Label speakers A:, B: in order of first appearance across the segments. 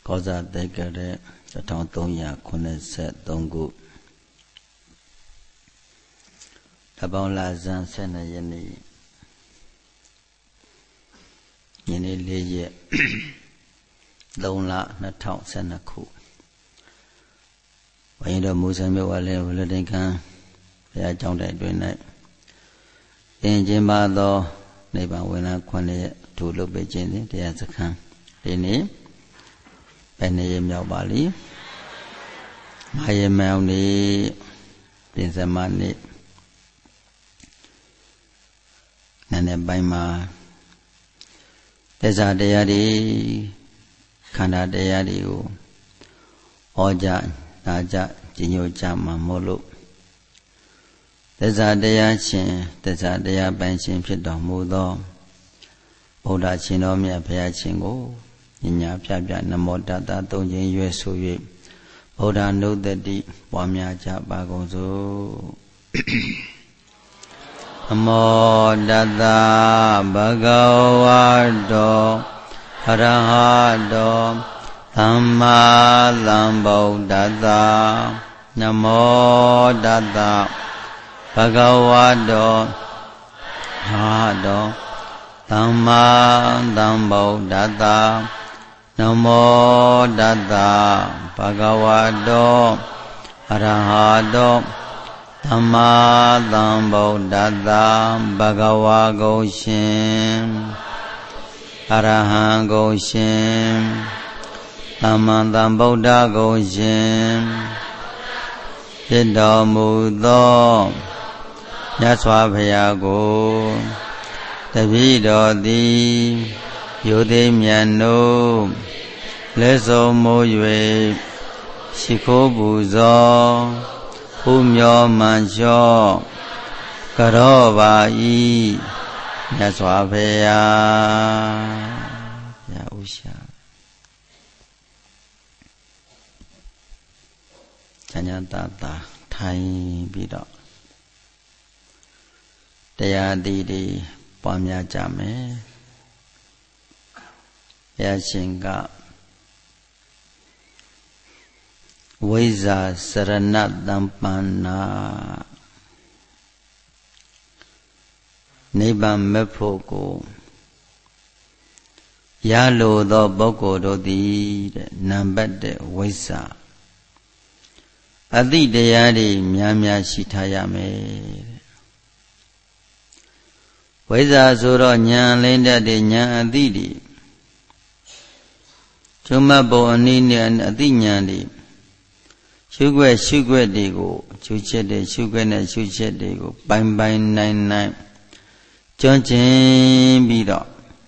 A: ကောဇာတက္ကရာ1383ခုတပေါင်းလာဇန်12ရက်နေ့ညနေ4ရက်3လ2012ခုဘုရင်တော်မူဆံမြတ်ဝါလဲဝလတိန်ခံဘုရားကျောင်းတိုက်တွင်၌သင်ကျင်းပါသောနိဗ္ဗာန်ဝင်လာ9ရက်ဒုလုပ်ပေးခြင်းသည်တရားစခန်းဒီနေ့ဘယ်နေ့မြောက်ပါလိမယေမောင်နေ့ပြင်စမနေ့နည်းနည်းပိုင်းမှာသစ္စာတရားတွေခန္ဓာတရားတွေကိုဟောကြားနာကြားကြီးညိုကြမှာမို့လို့သစ္စာတရားရှင်သစ္စာတရားပိုင်ရှင်ဖြစ်တော်မူသောဗုဒ္ဓရှင်တော်မြတ်ဘုရားရှင်ကိုညညာပြပြနမောတတသုံးခြင်းရွယ်ဆို၍ဗုဒ္ဓနုတ္တိပွားများကြပါကုန်စို့နမောတတဘဂဝတောအရဟတောသမ္မာသမ္ဗုဒ္ဓတ္တနမောတတဘဂဝတောဟာတောသမ္မာသမ္ဗုဒ္ဓတ္တနမောတတ္တဘဂဝတောအရဟတောသမ္မာသမ္ဗုဒ္ဓတ္တဘဂဝါဂုဏ်ရှင်အရဟံဂုဏ်ရှင်သမ္မာသမ္ဗုဒ္ဓဂုဏ်ရှင်ဖြစ်တော်မူသောမြတ်စွာဘုရားကိုတပည့်တော်သည်ယုသိမြတ်တို့လက်ဆုံးမိုး၍ရှိခိုးပူဇော်ဘုမျောမှန်လျှော့ကြောပါ၏မြတ်စွာဘုရားဘုရားဥရှာဉာဏ်တာတာထိုင်ပြီးတော့တရားအသီးတွေပွားများကြမယ်ဘုရားရှင်ကဝိဇ္ဇာစရဏတံပန္နာနိဗ္ဗာန်မဲ့ဖို့ကိုရလိုသောပုဂ္ဂိုလ်တို့သည်တဲ့နံပါတ်1ဝိဇ္ဇာအတိတရားတွေများများရှိထားရမယ်တဲ့ဝိဇ္ဇာဆိုတော့ဉာဏ်လင်းတတ်တဲ့ဉာဏ်အတိတွေကျွမ်းမပုံအနည်းနဲ့အတိဉာဏ်တွေရှုွက်တွေကိုရှုချက်တွေရှုွက်နဲ့ရှုချက်တွေကိုပိုင်နိုင်ကျွမ်းကျင်ပြီးတော့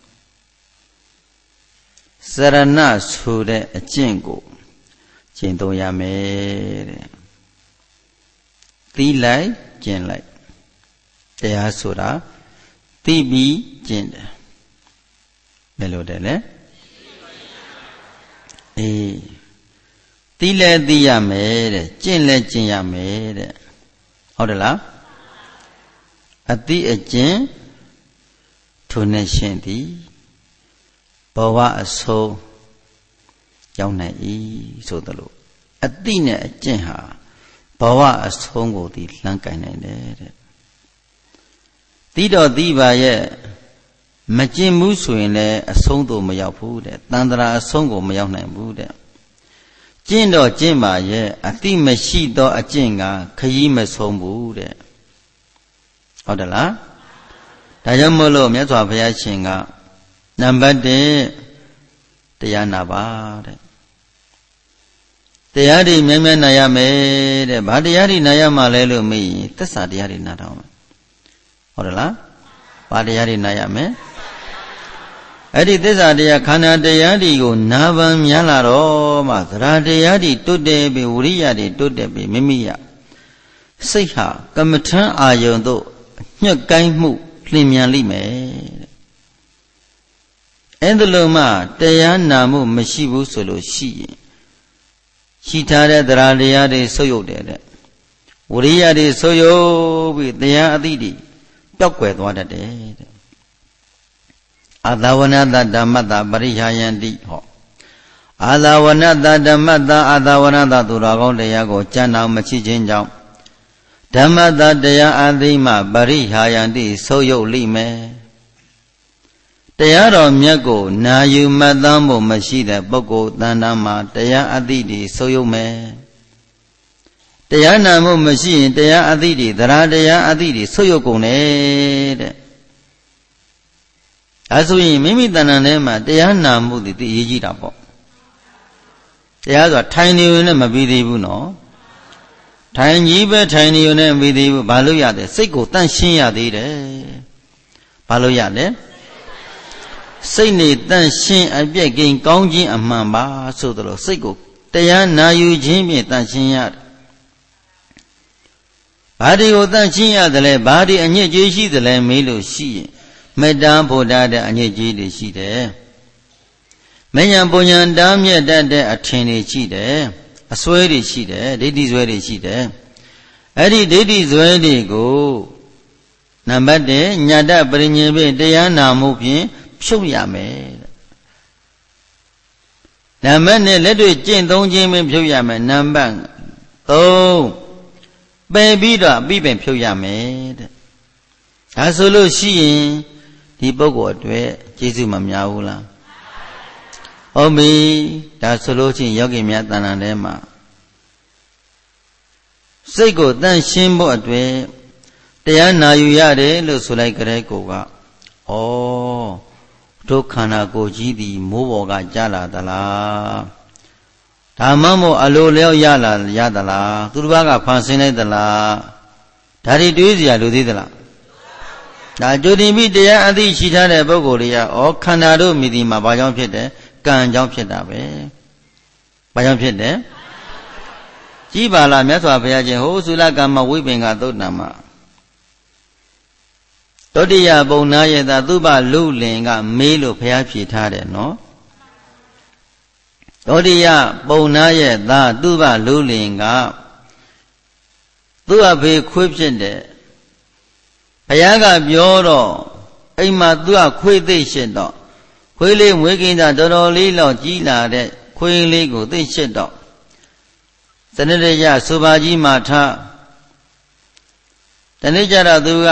A: စရဏဆိုတဲ့အကျင့်ကိုကျင့်သုံးရမယ်တဲ့သီးလိုက်ကျင့်လိုက်တရားဆိုတာသိပြီးကျင့်တယ်ဘယ်လိုတယ်လဲသိလဲသိရမယ်တဲ့ကျင့်လဲကျင့်ရမယ်တဲ့ဟုတ်တယ်လားအသိအကျင့်ထိုနဲ့ရှင်သည်ဘဝအဆုံးရောက်နိုင်၏ဆိုသလိုအသိနဲ့အကျင့်ဟာဘဝအဆုံးကိုဒီလှမ်းကင်နိုင်တယ်တဲ့သိတော့သိပါရဲ့မကျင့်ဘူးဆိုရင်လည်းအဆုံးသို့မရောက်ဘူးတဲ့တန်ត្រာအဆုံးကိုမရောက်နိုင်ဘူးတဲ့ကျင့်တော့ကျင့်ပါရဲ့အတိမရှိသောအကျင့်ကခရီးမဆုံးဘူးတဲ့ဟုတ်တယ်လားဒါကြောင့်မို့လို့မြတ်စွာဘုရားရှင်ကနံပါတ်1တရားနာပါတဲ့တရားတွေများများနာရမယ်တဲ့ဘာတရားတွေနာရမှာလဲလို့မေးရင်သစ္စာတရားတွေနာတော့မယ်ဟုတ်တယ်လားဘာတရားတွေနာရမယ်အဲ့ဒီသစ္စာတရားခန္ဓာတရားတွေကိုနာပံများလာတော့မှသရတရားတွေတွတ်တယ်ပြီးဝိရိယတွေတွတ်တယ်ပြီးမိမိရစိတ်ဟာကမ္မထံအာယုံတို့ညှက်ကိုင်းမှုလျင်မြန်လိမ့်မယ်တဲ့အဲ့ဒါလို့မှတရားနာမှုမရှိဘူးဆိုလို့ရှိရင်ရှိထားတဲ့သရတရားတွေဆုပ်ယုတ်တယ်တဲ့ဝိရိယတွေဆုပ်ယုတ်ပြီးတရားအသည့်တွေပျောက်ကွယ်သွားတတ်တယ်တဲ့အသဝနတဓမ္မတပရိဟာယန္တိဟောအာသာဝနတဓမ္မတအာသာဝနတသူတော်ကောင်းတရားကိုကြံ့အောင်မရှိခြင်းကြောင့်ဓမ္မတတရားအသိမှပရိဟာယန္တိဆုပ်ယုပ်လိမ့်မယ်တရားတော်မြတ်ကိုနာယူမှတ်သားမှုမရှိတဲ့ပုဂ္ဂိုလ်တဏ္ဍာမှာတရားအသိတွေဆုပ်ယုပ်မယ်တရားနာမှုမရှိရင်တရားအသိတွေသရတရားအသိတွေဆုပ်ယုပ်ကုန်တယ်တဲ့အဲဆိုရင်မိမိတဏ္ဍာထဲမှာတရားနာမှုတွေသိအရေးကြီးတာပေါ့တရားဆိုတာထိုင်နေုံနဲ့မပြီးသေးဘူးနော်ထိုင်ကြီးပဲထိုင်နေုံနဲ့မပြီးသေးဘူးဘာလို့ရလဲစိတ်ကိုတန့်ရှင်းရသေးတယ်ဘာလို့ရလဲစိတ်နေတန့်ရှင်းအပြည့်ကိန်းကောင်းခြင်းအမှန်ပါဆိုသလိုစိတ်ကိုတရားနာယူခြင်းဖြင့်တန့်ရှင်းရတယ်ဘာဒီကိုတန့်ရှင်းရတယ်လဲဘာဒီအညစ်အကြေးရှိတယ်လဲမေးလို့ရှိရင်မေတ္တာဖို့တာတဲ့အညစ်အကြေးတွေရှိတယ်မဉ္ဇဉ်ပုညံတားမြတ်တတ်တဲ့အထင်တွေရှိတယ်အစွဲတွေရှိတယ်ဒိဋ္ဌိစွဲတွေရှိတယ်အဲ့ဒီဒိဋ္ဌိစွဲတွေကိုနံပါတ်1ညာတပရိညင်ဖြင့်တရားနာမှုဖြင့်ဖြုတ်ရမယ်နံပါတ်2လက်တွေ့ကျင့်သုံးခြင်းဖြင့်ဖြုတ်ရမယ်နံပါတ်3ပယ်ပြီးတော့အပြီးပင်ဖြုတ်ရမယ်တဲ့ဒါဆိုလို့ရှိရင်ဒီပုဂ္ဂိုလ်အတွက်ကျေးဇူးမများဘူးလားဟုတ်ပြီဒါဆိုလို့ချင်းယောဂီများတဏ္ဍာထဲမှာစိတ်ကိုတန့်ရှင်းဖို့အတွက်တရားနာယူရတယ်လို့ဆိုလိုက်ကြတဲ့ကိုကဩတို့ခန္ဓာကိုယ်ကြီးသည်မိုးပေါ်ကကြလာသလားဒါမှမဟုတ်အလိုလျောက်ရသလားသူတစ်ပါးကဖန်ဆင်းလိုက်သလားဒါတွေတွေးစရာလိုသေးသလားဒါကြိုတင်ပြီးတရားအသိရှိထားတဲ့ပုဂ္ဂိုလ်တွေကခန္ဓာတို့မိဒီမှာဘာကြောင့်ဖြစ်တယ်ကံကြောင့်ဖြစ်တာပဲဘာကြောင့်ဖြစ်တယ်ကြည်ပါလားမြတ်စွာဘုရားရှင်ဟိုသုလကမ္မဝိပင်္ဂသုတ်တံမှာတောတိယပုံနာယတသုဘလူလင်ကမေးလို့ဘုရားဖြေထားတယ်နော်တောတိယပုံနာယတသုဘလူလင်ကသူ့အဖေခွေးဖြစ်တယ်ဘုရားကပြောတော့အိမ်မှာသူကခွေးသိရှင်းတော့ခွေးလေးမွေးကင်းတာတော်တော်လေးလောက်ကြီးလာတဲ့ခွေးလေးကိုသိရှင်းတော့စနစ်တကျစူပါကြီးမှာထားတနေ့ကျတော့သူက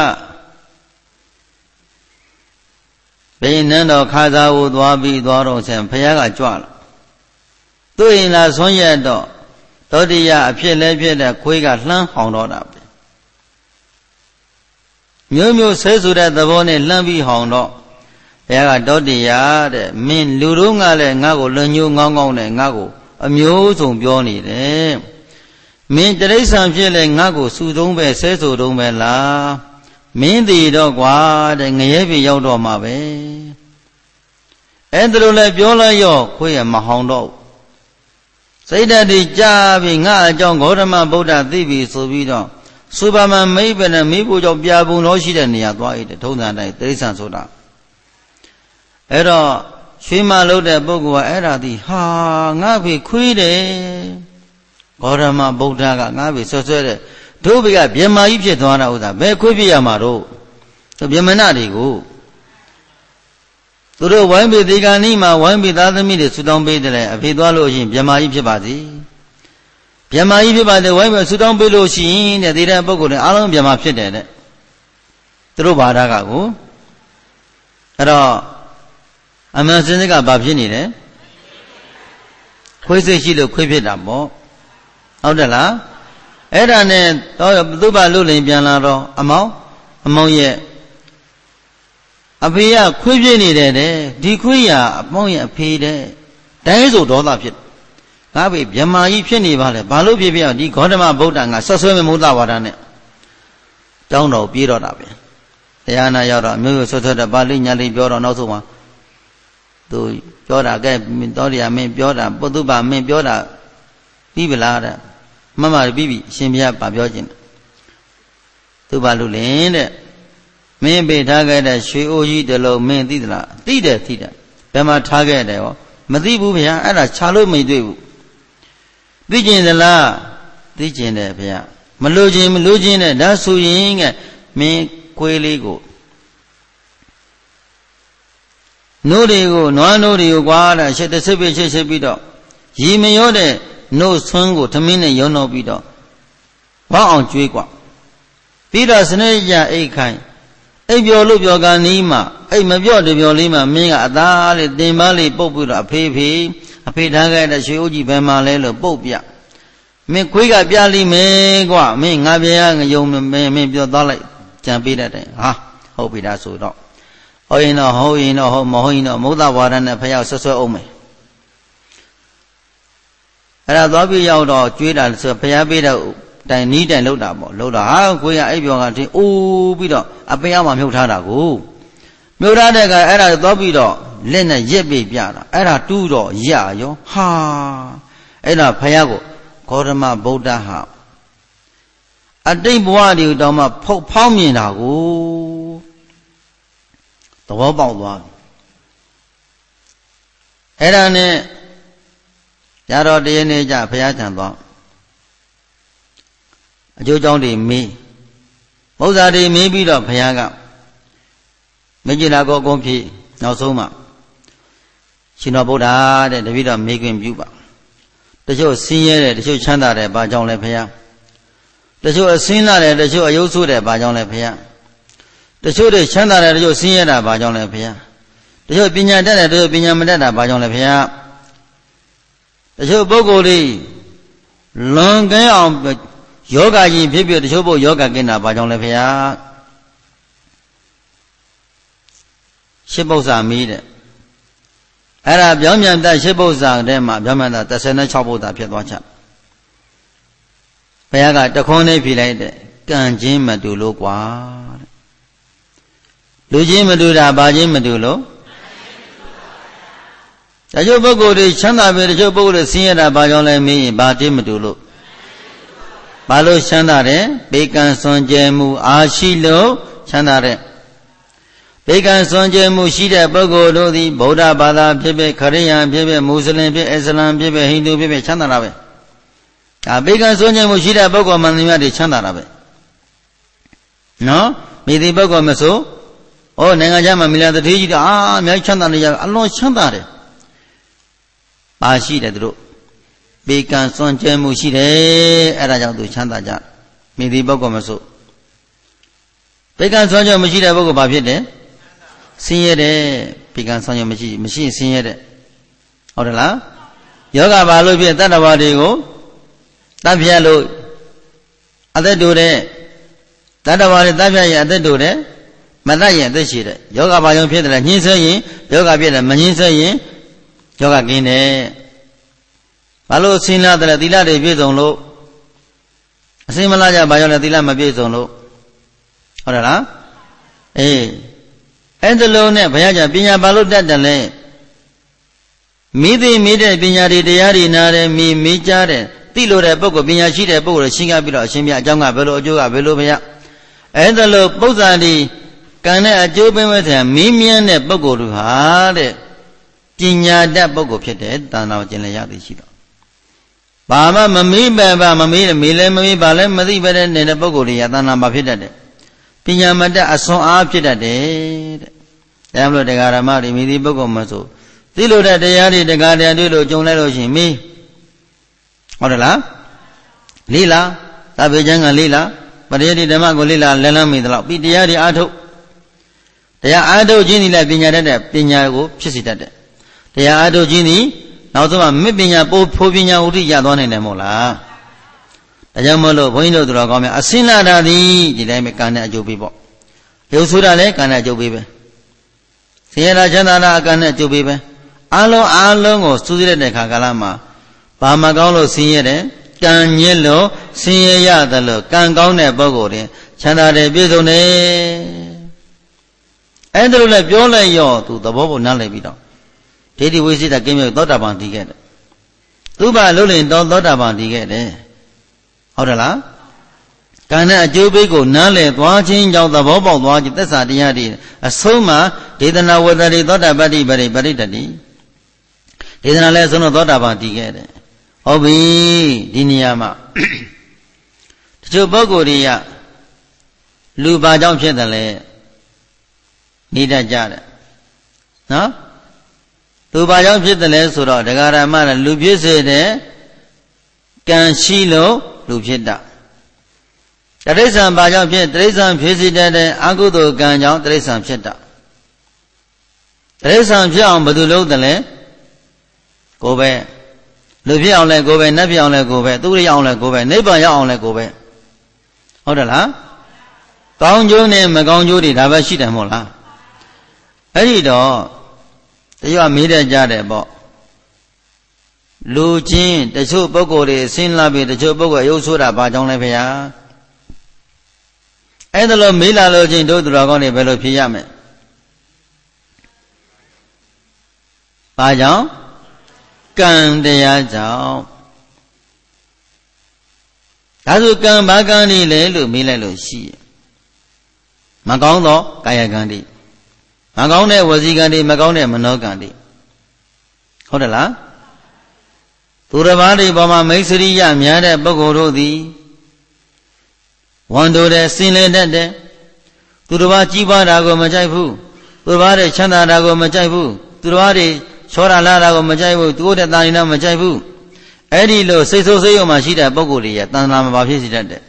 A: ဘိနန်းတော်ခါသာကိုသွားပြီးသွားတော့ဆင်ဘုရားကကြွလာသူ့ရင်လာဆွမ်းရက်တော့တောတိယအဖြစ်လဲဖြစ်တဲ့ခွေးကလှမ်းဟောင်တော့တာပဲမျိုးမျိုးဆဲဆိုတဲ့သဘောနဲ့လှမ်းပြီးဟောင်တော့ဘုရားကတောတိယတဲ့မင်းလူတို့ကလည်းငါ့ကိုလွန်ညိုးငောင်းငောင်းနဲ့ငါ့ကိုအမျိုးစုံပြောနေတယ်မင်းတိရစ္ဆာန်ဖြစ်လဲငါ့ကိုစုသုံးပဲဆဲဆိုတုံးပဲလားမင်းတည်တော့ကွာတဲ့ငရဲပြေရောက်တော့မှာပဲအဲ့ဒါလိုလဲပြောလိုက်ရောခွေးရမဟောင်တော့စိတ်ဓာတ်တွေကြားပြီးငါအကြောင်းဂေါတမဗုဒ္ဓသိပြီဆိုပြီးတော့စူပါမန်မိဘနဲ့မိဖို့ကြောင့်ပြာပုံတော်ရှိတဲ့နေရာသွားရတဲ့ထုံးစံတိုင်းတိရစ္ဆာန်ဆိုတာအဲ့တော့ရွှေမလုပ်တဲ့ပုဂ္ဂိုလ်ကအဲ့ဒါဒီဟာငါဖေခွေးတယ်ဂေါတမဗုဒ္ဓကငါဖေဆွဆွဲတဲ့တို့ဘေကဗြဟ္မာကြီးဖြစ်သွားတာဥစ္စာဘယ်ခွေးဖြစ်ရမှာတော့သူဗြဟ္မဏတွေကိုသူတို့ဝိုင်းပေဒီကနေ့မှာဝိုင်းပေသားသမီးတွေဆူတောင်းပေးတယ်အဖေသွားလို့ရှိရင်ဗြဟ္မာကြီးဖြစ်ပါစေဗြဟ္မာကြီးဖြစ်ပါစေဝိုင်းပေဆူတောင်းပေးလို့ရှိရင်တဲ့ဒီတဲ့ပုဂ္ဂိုလ်တွေအားလုံးဗြဟ္မာဖြစ်တယ်တဲ့သူတို့ဘာသာကကိုအဲ့တော့အမှန်စင်စစ်ကဘာဖြစ်နေလဲခွေးစိတ်ရှိလို့ခွေးဖြစ်တာပေါ့ဟုတ်တယ်လားအဲ့ဒါနဲ့တော့သူ့ဘာလို့လင်ပြန်လာတော့အမောင်ရဲ့အဖေကခွေးဖြစ်နေတယ်တဲ့ဒီခွေးရအမောင်ရဲ့အဖေတဲ့တိုင်းဆိုဒေါသဖြစ်ငါဖေဗြဟ္မာကြီးဖြစ်နေပါလေဘာလို့ဖြစ်ပြဒီဂေါတမဗုဒ္ဓငါဆွဆွဲမမုဒ္ဒဝါဒနဲ့တောင်းတော်ပြေးတော့တာပဲတရားနာရောက်တော့မျိုးဆွဆွဲတဲ့ပါဠိညာလိပြောတော့နောက်ဆုံးမှာသူပြောတာကဲတောတရားမင်းပြောတာပုသုဘမင်းပြောတာပြီးပလားတဲ့မမပြီးပြီအရှင်ဘုရားဗာပြောခြင်းသူဘာလို့လဲတဲ့မင်းပေးထားခဲ့တဲ့ရွှေအိုးကြီးတလုံးမင်းသိသလားသိတယ်ဘယ်မှာထားခဲ့တယ်ဟောမသိဘူးဗျာအဲ့ဒါခြာလို့မတွေ့ဘူးသိကျင်သလားသိကျင်တယ်ဗျာမလို့ခြင်းနဲ့ဒါဆိုရင်ကမင်းခွေးလေးကိုနို့တွေကိုနွားနို့တွေကိုကွာတဲ့အချက်တစ်စပစ်ချက်ပြီးတော့ရီမရောတဲ့နို့ဆွန်းကိုသမင်းနဲ့ရုံတော့ပြီးတော့ဘောက်အောင်ကျွေးกว่าပြီးတော့စနေကြအိတ်ခိုင်းအိပ်ပျော်လို့ပျော်ကနီးမှအိပ်မပြော့တပျော်လေးမှမင်းကအသားလေးတင်ပါးလေးပုတ်ပြီးတော့အဖေထားခဲ့တဲ့ရွှေအိုးကြီးဘယ်မှာလဲလို့ပုတ်ပြမင်းခွေးကပြလိမယ်ကွာမင်းငါပြငယုံမင်းပြောသွားလိုက်ကြံပေးတတ်တယ်ဟာဟုတ်ပြီဒါဆိုတော့ဟုတ်ရင်တော့ဟုတ်မဟုတ်ရင်တော့မုဒ္ဒဝါဒနဲ့ဖျောက်ဆွဆွအောင်မယ်အဲ့ဒါသွားပြီးရောက်တော့ကျွေးတာဆိုဖျားပေးတဲ့တိုင်နီးတိုင်လောက်တာပေါ့လောက်တာဟာကိုရအိပ်ပြောကတင်းအိုးပြီးတော့အပင်အောက်မှာမြုပ်ထားတာကိုမြုပ်ထားတဲ့ကအဲ့ဒါသွားပြီးတော့လက်နဲ့ရက်ပြီးပြတာအဲ့ဒါတူးတော့ရရောဟာအဲ့ဒါဖယားကိုဂေါတမဗုဒ္ဓဟာအတိတ်ဘဝတွေတောင်မှဖောက်မြင်တာကိုသဘောပေါက်သွားပြီအဲ့ဒါနဲ့ရတော့တရနေ့ကျဖယားထံသွားအကျိုးကြောင့်တွေမေးမௌဇာတွေမေးပြီးတော့ဘုရားကမကြည်လာကောအကုန်ဖြည့်နောက်ဆုံးမှရှင်တော်ဗုဒ္ဓတဲ့တပည့်တော်မေးခွင့်ပြုပါတချို့ဆင်းရဲတယ်တချို့ချမ်းသာတယ်ဘာကြောင့်လဲဘုရားတချို့အဆင်းလာတယ်တချို့အယုတ်ဆိုးတယ်ဘာကြောင့်လဲဘုရားတချို့တွေချမ်းသာတယ်တချို့ဆင်းရဲတာဘာကြောင့်လဲဘုရားတချို့ပညာတတ်တယ်တချို့ပညာမတတ်တာဘာကြောင့်လဲဘုရားတချို့ပုဂ္ဂိုလ်တွေလွန်ကဲအောင်ယောဂကြီးဖြစ်ဖြစ်တချို့ဘုယောဂကင်းတာဘာကြောင့်လဲဖေဟာရှစ်ပု္ပ္ပာမီးတဲ့အဲ့ဒါပြောင်းပြန်တတ်ရှစ်ပု္ပ္ပာတဲ့မှာပြောင်းပြန်တတ်36ပု္ပ္ပာဖြစ်သွားချဘုရားကတခွန်းလေးဖြေလိုက်တဲ့ကံချင်းမတူလို့ကွာလူချင်းမတူတာဘာချင်းမတူလို့တချို့ပုဂ္ဂိုလ်တွေချမ်းသာပြီတချို့ပုဂ္ဂိုလ်တွေဆင်းရဲတာဘာကြောင့်လဲမေးရင်ဘာတင်းမတူလို့ဘာလို့ချမ်းသာတယ်ပေကံစွန်ကြဲမှုအားရှိလို့ချမ်းသာတယ်ပေကံစွန်ကြဲမှုရှိတဲ့ပုဂ္ဂိုလ်တို့သည်ဗုဒ္ဓဘာသာဖြစ်ဖြစ်ခရစ်ယာန်ဖြစ်ဖြစ်မွတ်စလင်ဖြစ်အစ္စလာမ်ဖြစ်ဖြစ်ဟိန္ဒူဖြစ်ဖြစ်ချမ်းသာတာပဲဒါပေကံစွန်ကြဲမှုရှိတဲ့ပုဂ္ဂိုလ်မှန်သမျှတွေချမ်းသာတာပဲနော်မိဒီပုဂ္ဂိုလ်မဆိုဩနိုင်ငံခြားမှာမိလာတတိကြီးတော့အများကြီးချမ်းသာနေကြအလွန်ချမ်းသာတယ်ပါရှိတယ်သူတို့ပေကံစွန့်ကြဲမှုရှိတယ်အဲ့ဒါကြောင့်သူချမ်းသာကြမိဒီပုဂ္ဂိုလ်မဆိုပေကံစွန့်ကြဲမရှိတဲ့ပုဂ္ဂိုလ်ဘာဖြစ်တယ်ဆင်းရဲတယ်ပေကံစွန့်ကြဲမရှိဆင်းရဲတဲ့ဟုတ်တယ်လားယောဂဘာလို့ဖြစ်တတ္တဝါတွေကိုတတ်ဖြတ်လို့အသက်တူတဲ့တတ္တဝါတွေတတ်ဖြတ်ရင်အသက်တူတယ်မတတ်ရင်အသက်ရှိတယ်ယောဂဘာကြောင့်ဖြစ်တယ်လဲညှင်းဆဲရင်ယောဂဖြစ်တယ်မညှင်းဆဲရင်ယောဂကင်းတယ်ဘာလို့အစင်းလာတယ်သီလတွေပြည့်စုံလို့အစင်းမလာကြဘာကြောင့်လဲသီလမပြည့်စုံလို့ဟုတ်တယ်လားအေးအဲ့ဒါလုံးနဲ့ဘုရားကျပညာဘာလို့တတ်တယ်လဲမိတဲ့ပညာတွေတရားတွေနားတယ်မိကြားတယ်သိလို့တဲ့ပုဂ္ဂိုလ်ပညာရှိတဲ့ပုဂ္ဂိုလ်ရှင်းပြပြီးတော့အရှင်ပြအကြောင်းကဘယ်လိုအကျိုးကဘယ်လိုဘုရားအဲ့ဒါလို့ပု္ပ္ပာတိကံနဲ့အကျိုးပေးမဲ့တဲ့မင်းမြန်းတဲ့ပုဂ္ဂိုလ်တို့ဟာတဲ့ပညာတတ်ပုဂ္ဂိုလ်ဖြစ်တဲ့တဏှာကိုကျင်လည်ရသည်ရှိတော့ဘာမှမမေးပဲဘာမမေးတယ်မေးလည်းမမေးဘာလည်းမသိပဲနေတဲ့ပုဂ္ဂိုလ်တွေကတဏှာမှာဖြစ်တတ်တယ်ပညာမတတ်အစွမ်းအားဖြစ်တတ်တယ်တဲ့ဒါမှမဟုတ်တရားဓမ္မတွေမိသည့်ပုဂ္ဂိုလ်မဆိုသိလို့တဲ့တရားတွေတရားတရားတွေ့လို့ကြုံလိုက်လို့ရှိရင်မေးဟုတ်တယ်လားလေးလားသဗ္ဗေကျမ်းကလေးလားပရိယတိဓမ္မကိုလေးလားလန်းလန်းမိသလောက်ပြီးတရားတွေအားထုတ်တရားအားထုတ်ခြင်းဒီလည်းပညာတတ်တဲ့ပညာကိုဖြစ်စေတတ်တယ်တရားအားထုတ်ခြင်းဒီနောက်ဆုံးမှမေပညာပို့ဖိုးပညာဥဒိရသွားနိုင်တယ်မို့လားဒါကြောင့်မလို့ဘုန်းကြီးတို့တော်ကောင်းများအစင်းလာတာသည်ဒီတိုင်းပဲကံနဲ့အကျိုးပေးပေါ့ရုပ်ဆိုးတာလည်းကံနဲ့အကျိုးပေးပဲဆင်းရဲတာချမ်းသာတာကံနဲ့အကျိုးပေးပဲအလုံးကိုစူးစိတဲ့ခါကာလမှာဘာမှကောင်းလို့ဆင်းရဲတယ်ကံညစ်လို့ဆင်းရဲရတယ်လို့ကံကောင်းတဲ့ပုဂ္ဂိုလ်တွေချမ်းသာတယ်ပြည့်စုံတယ်အဲ့ဒါလို့လည်းပြောလိုက်ရောသူသဘောပေါက်နားလည်ပြီးတော့ဒိဋ္ဌိဝိသေသကင်းမြောက်သောတာပန်တည်ခဲ့တယ်သူ့ဘာလို့လဲသောတာပန်တည်ခဲ့တယ်ဟုတ်တယ်လားကံနဲ့အကျိုးပေးကိုနားလည်သွားခြင်းကြောင့်သဘောပေါက်သွားခြင်းသစ္စာတရားတွေအဆုံးမှာဒေသနာဝတ္တရိသောတာပတ္တိပရိပရိတ္တိဒေသနာလည်းဆုံးတော့သောတာပန်တည်ခဲ့တယ်ဟုတ်ပြီဒီနေရာမှာတချို့ပုဂ္ဂိုလ်တွေကလူဘာကြောင့်ဖြစ်တယ်လဲနေတတ်ကြတယ်နော်သူဘာကြောင့်ဖြစ်တယ်လဲဆိုတော့တရားဓမ္မနဲ့လူဖြစ်စေတဲ့ကံရှိလို့လူဖြစ်တာတိရစ္ဆာန်ဘာကြောင့်ဖြစ်တိရစ္ဆာန်ဖြစ်စေတဲ့အကုသိုလ်ကံကြောင့်တိရစ္ဆာန်ဖြစ်တာတိရစ္ဆာန်ဖြစ်အောင်ဘယ်သူလုပ်တယ်လဲကိုယ်ပဲလူဖြစ်အောင်လဲကိုယ်ပဲနတ်ဖြစ်အောင်လဲကိုယ်ပဲသူရိယအောင်လဲကိုယ်ပဲနိဗ္ဗာန်ရောက်အောင်လဲကိုယ်ပဲဟုတ်တယ်လားကောင်းကျိုးနဲ့မကောင်းကျိုးတွေဒါပဲရှိတယ်မဟုတ်လားအဲ့ဒီတော့တရားမေးတတ်ကြတယ်ပေါ့လူချင်းတချို့ပုဂ္ဂိုလ်တွေဆင်းလာပြီးတချို့ပုဂ္ဂိုလ်ရုပ်ဆိုးတာဘာကြောင့်လဲဖေဟာအဲ့ဒါလို့မေးလာလို့ချင်းတို့သူတော်ကောင်းတွေဘယ်လိုဖြေရမလဲဘာကြောင့်ကံတရားကြောင့်ဒါဆိုကံဘာကံနေလဲလို့မေးလိုက်လို့ရှိမကောင်းသောကာယကံတွေမကောင်းတဲ့ဝစီကံတွေမကောင်းတဲ့မနောကံတွေဟုတ်တယ်လားသူတစ်ပါးတွေပေါ်မှာမိတ်ဆွေရများတဲ့ပုဂ္ဂိုလ်တို့သည်ဝန်တိုတဲ့စင်လေတတ်တဲ့သူတစ်ပါးကြီးပွားတာကိုမကြိုက်ဘူးသူတစ်ပါးတွေချမ်းသာတာကိုမကြိုက်ဘူးသူတစ်ပါးတွေချောရလာတာကိုမကြိုက်ဘူးသူတို့တဲ့တာရင်တော့မကြိုက်ဘူးအဲ့ဒီလိုစိတ်ဆိုးစိတ်ယုံမှရှိတဲ့ပုဂ္ဂိုလ်တွေရတဏှာမှာဖြစ်စေတတ်တယ်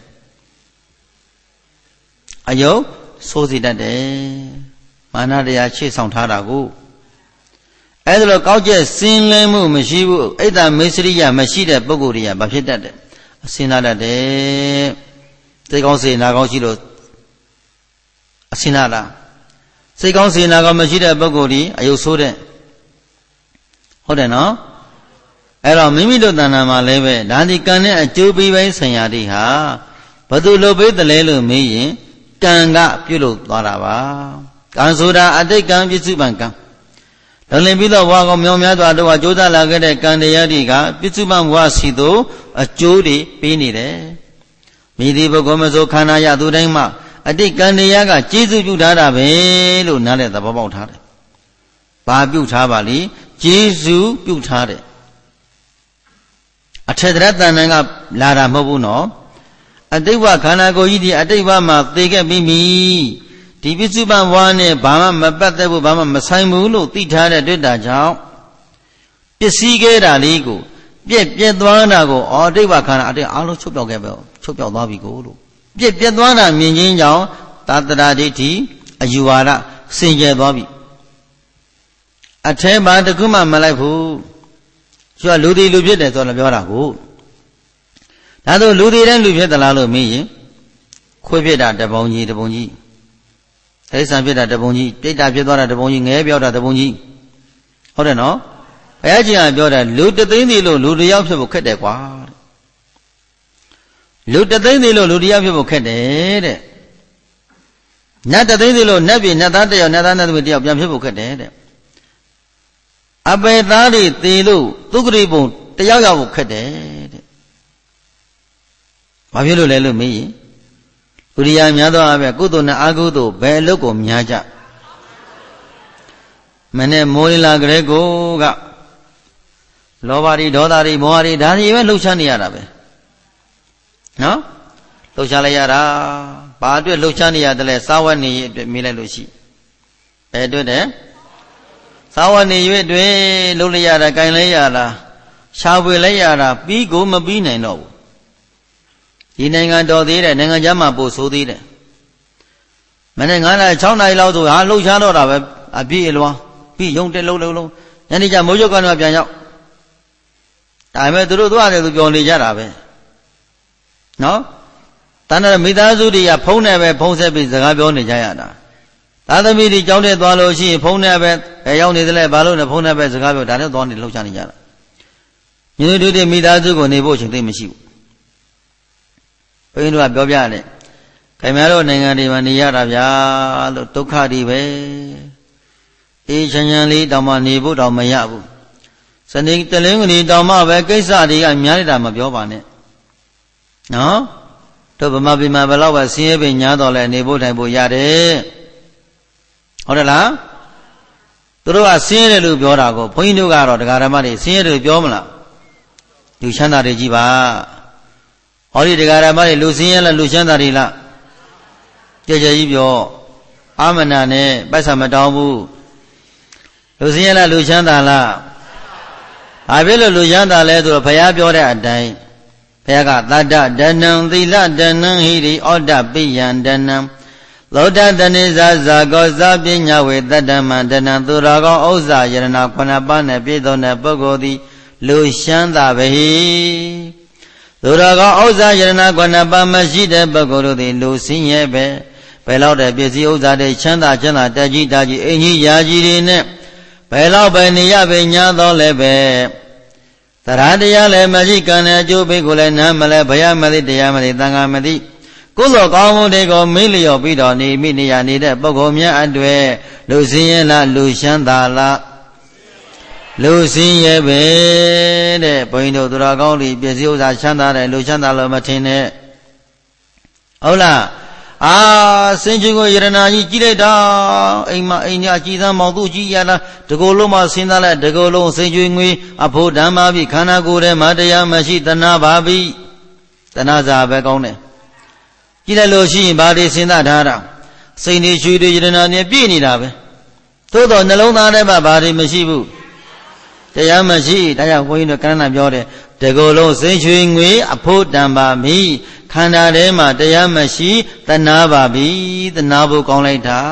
A: အယုတ်ဆိုးစေတတ်တယ်မာနတရားချေဆောင်ထားတာကိုအဲ့ဒါလိုကောက်ကျက်စင်လင်းမှုမရှိဘူးအိတ်တမေစရိယမရှိတဲ့ပုဂ္ဂိုလ်တွေကဘာဖြစ်တတ်တယ်အစင်လာတတ်တယ်စိတ်ကောင်းစေနာကောင်းရှိလို့အစင်လာတာစိတ်ကောင်းစေနာကောင်းမရှိတဲ့ပုဂ္ဂိုလ်တွေအယုတ်ဆိုးတဲ့ဟုတ်တယ်နော်အဲ့တော့မိမိတို့တဏ္ဍာမှာလည်းပဲဒါဒီကံနဲ့အကျိုးပေးပိုင်းဆိုင်ရာတွေဟာဘယ်သူလုပ်ပေးတယ်လဲလို့မေးရင်ကံကပြုလုပ်သွားတာပါကံဆိုတာအတိတ်ကံပြစ္စုပန်ကံလုံးလင်းပြီးတော့ဘဝကောင်မြောင်များစွာတို့ကကြိုးစားလာခဲ့တဲ့ကံတရားတွေကပြစ္စုပန်ဘဝစီသို့အကျိုးတွေပေးနေတယ်မိဒီပုဂ္ဂိုလ်မဆိုခန္ဓာရသူတိုင်းမှာအတိတ်ကံတရားကကျေစုပြုထားတာပဲလို့နားလည်သဘောပေါက်ထားတယ်ဘာပြုထားပါလိကျေစုပြုထားတယ်အထက်တရတန်တန်ကလာတာမဟုတ်ဘူးနော်အတိတ်ဘခန္ဓာကိုယ်ကြီးဒီအတိတ်ဘမှာသိခဲ့ပြီးပြီဒီပစ္စုပန်ဘဝနဲ့ဘာမှမပတ်သက်ဘူးဘာမှမဆိုင်ဘူးလို့သိထားတဲ့တွေ့တာကြောင့်ပစ္စည်းခဲ့တာလေးကိုပြက်သွားတာကိုအတိတ်ဘခန္ဓာအတိတ်အားလုံးချုပ်ပြောက်ခဲ့ပဲချုပ်ပြောက်သွားပြီကိုလို့ပြက်သွားတာမြင်ချင်းကြောင့်သာတရာဒိဋ္ဌိအယူဝါဒစင်ကြယ်သွားပြီအထဲမှာတခုမှမလိုက်ဘူးသူကလူတွေလူဖြစ်တယ်ဆိုတော့ပြောတာကိုဒါဆိုလူတွေတိုင်းလူဖြစ်သလားလို့မေးရင်ခွေးဖြစ်တာတပုံကြီးတပုံကြီးတိရစ္ဆာန်ဖြစ်တာတပုံကြီးပြိတ္တာဖြစ်သွားတာတပုံကြီးငဲပြောက်တာတပုံကြီးဟုတ်တယ်နော်ဘုရားရှင်ကပြောတာလူတသိန်းစီလို့လူတယောက်ဖြစ်ဖို့ခက်တယ်ကွာလူတသိန်းစီလို့လူတယောက်ဖြစ်ဖို့ခက်တယ်တဲ့နတ်တသိန်းစီလို့နတ်ပြည်နတ်သားတယောက်နတ်သားနတ်သမီးတယောက်ပြန်ဖြစ်ဖို့ခက်တယ်တဲ့အပေသားတွေသေလို့သုခရိပုံတယောက်ရောက်ဖို့ခက်တယ်တဲ့ဘာဖြစ်လို့လဲလို့မေးရင်ဥရိယာများသောအပဲကုသိုလ်နဲ့အကုသိုလ်ဘယ်အလုပ်ကိုများကြမနဲ့မိုးလလာကြတဲ့ကိုကလောဘတွေဒေါသတွေမောဟတွေဒါတွေပဲလှုပ်ရှားနေရတာပဲနော်လှုပ်ရှားလိုက်ရတာဘာအတွက်လှုပ်ရှားနေရတယ်လဲစာဝတ်နေရအတွက်မေးလိုက်လို့ရှိဘယ်အတွက်တဲ့စာဝတ်နေရအတွက်လှုပ်လိုက်ရတာကြင်လိုက်ရတာရှားပွေလိုက်ရတာပြီးကိုမပြီးနိုင်တော့ဘူးဒီနိုင်ငံတော်သေးတယ်နိုင်ငံခြားမှာပို့ဆိုးသေးတယ်မနေ့9နာရီ6နာရီလောက်ဆိုဟာလှုပ်ရှားတော့တာပဲအပြည့်အလွန်ပြီးရုံတက်လုံးညနေကျမိုးချုပ်ကနေပြန်ရောက်ဒါပေမဲ့သူတို့သွားတယ်သူပြောနေကြတာပဲနော်တဏ္ဍာမိသားစုတွေကဖုံးနေပဲဖုံးဆက်ပြီးစကားပြောနေကြရတာသာသမီတွေကြောင်းတဲ့သွားလို့ရှိရင်ဖုံးနေပဲရောက်နေတယ်လေဘာလို့လဲဖုံးနေပဲစကားပြောဒါနဲ့သွားနေလှုပ်ရှားနေကြတာညီတို့တွေမိသားစုကိုနေဖို့အချိန်သိမရှိဘူးဘုန်းကြီးတို့ကပြောပြတယ်ခင်ဗျားတို့နိုင်ငံတွေမှာနေရတာဗျာလို့ဒုက္ခတွေပဲအေးချမ်းချမ်းလေးတောင်မှနေဖို့တောင်မရဘူးစနေတလင်းကလေးတောင်မှပဲကိစ္စတွေကများနေတာမပြောပါနဲ့နော်တို့ဗမာပြည်မှာဘယ်တော့ပဲဆင်းရဲပင်ညားတော်လဲနေဖို့ထိုင်ဖို့ရတယ်ဟုတ်တယ်လားသူတို့ကဆင်းရဲတယ်လို့ပြောတာကိုဘုန်းကြီးတို့ကတော့တရားဓမ္မတွေဆင်းရဲတယ်လို့ပြောမလားလူချမ်းသာတွေကြီးပါဟောဒီတရားဓမ္မတွေလူစင်းရဲလားလူချမ်းသာတွေလားကြည်ကြည်ကြီးပြောအာမနာနဲ့ပိုက်ဆံမတောင်းဘူးလူစင်းရဲလားလူချမ်းသာလားဘာဖြစ်လို့လူချမ်းသာလဲဆိုတော့ဘုရားပြောတဲ့အတိုင်းဘုရားကသတ္တဒနံသီလဒနံဟိရိဩတ္တပိယံဒနံလောတတနိဇာဇာကောဇာပညာဝေတတ္တမန္တနံသူတော်ကောင်းဥစ္စာယရဏ9ပါးနဲ့ပြည့်စုံတဲ့ပုဂ္ဂိုလ်သည်လူချမ်းသာပဲသူတော်ကောင်းဥစ္စာယရဏ9ပါးမရှိတဲ့ပုဂ္ဂိုလ်တို့သည်လူဆင်းရဲပဲဘယ်လောက်တဲ့ပစ္စည်းဥစ္စာတွေချမ်းသာတက်ကြီးတာကြီးအင်ကြီးရာကြီးတွေနဲ့ဘယ်လောက်ပဲနေရပဲညာတော့လည်းပဲတရားတရားလည်းမရှိကံနဲ့အကျိုးပေးကိုလည်းနားမလဲဘုရားမသိတရားမသိသံဃာမသိကုသိုလ်ကောင်းမှုတွေကိုမေ့လျော့ပြီးတော့နေမိနေရနေတဲ့ပုဂ္ဂိုလ်များအတွေ့လူစင်းရဲလားလူချမ်းသာလားလူစင်းရဲပဲတဲ့ဘုန်းကြီးတို့သူတော်ကောင်းတွေပစ္စည်းဥစ္စာချမ်းသာတယ်လူချမ်းသာလို့မထင်နဲ့ဟုတ်လားစင်ကြီးကိုယရနာကြီးကြည့်လိုက်တာအိမ်မှာအိမ်ညာကြည်သမ်းမောင်သူကြည့်ရလားတကူလုံးမှာဆင်းသားလိုက်တကူလုံးစင်ကြီးငွေအဖို့ဓမ္မပြီခန္ဓာကိုယ်ထဲမှာတရားမရှိတဏှာပါပြီတဏှာစာပဲကောင်းတယ်ကြည့်လိုက်လို့ရှိရင်ဘာတွေစဉ်းစားထားတာစိတ်တွေရွှေတွေယရနာနဲ့ပြည့်နေတာပဲသို့တော့နှလုံးသားထဲမှာဘာတွေမရှိဘူးတရားမရှိဒါကြောင့်ဘုန်းကြီးတို့ကဏ္ဍပြောတယ်တကူလုံးစိတ်ရွှေငွေအဖို့ဓမ္မပြီခန္ဓာထဲမှာတရားမရှိတဏှာပါပြီတဏှာဖို့ကောင်းလိုက်တာ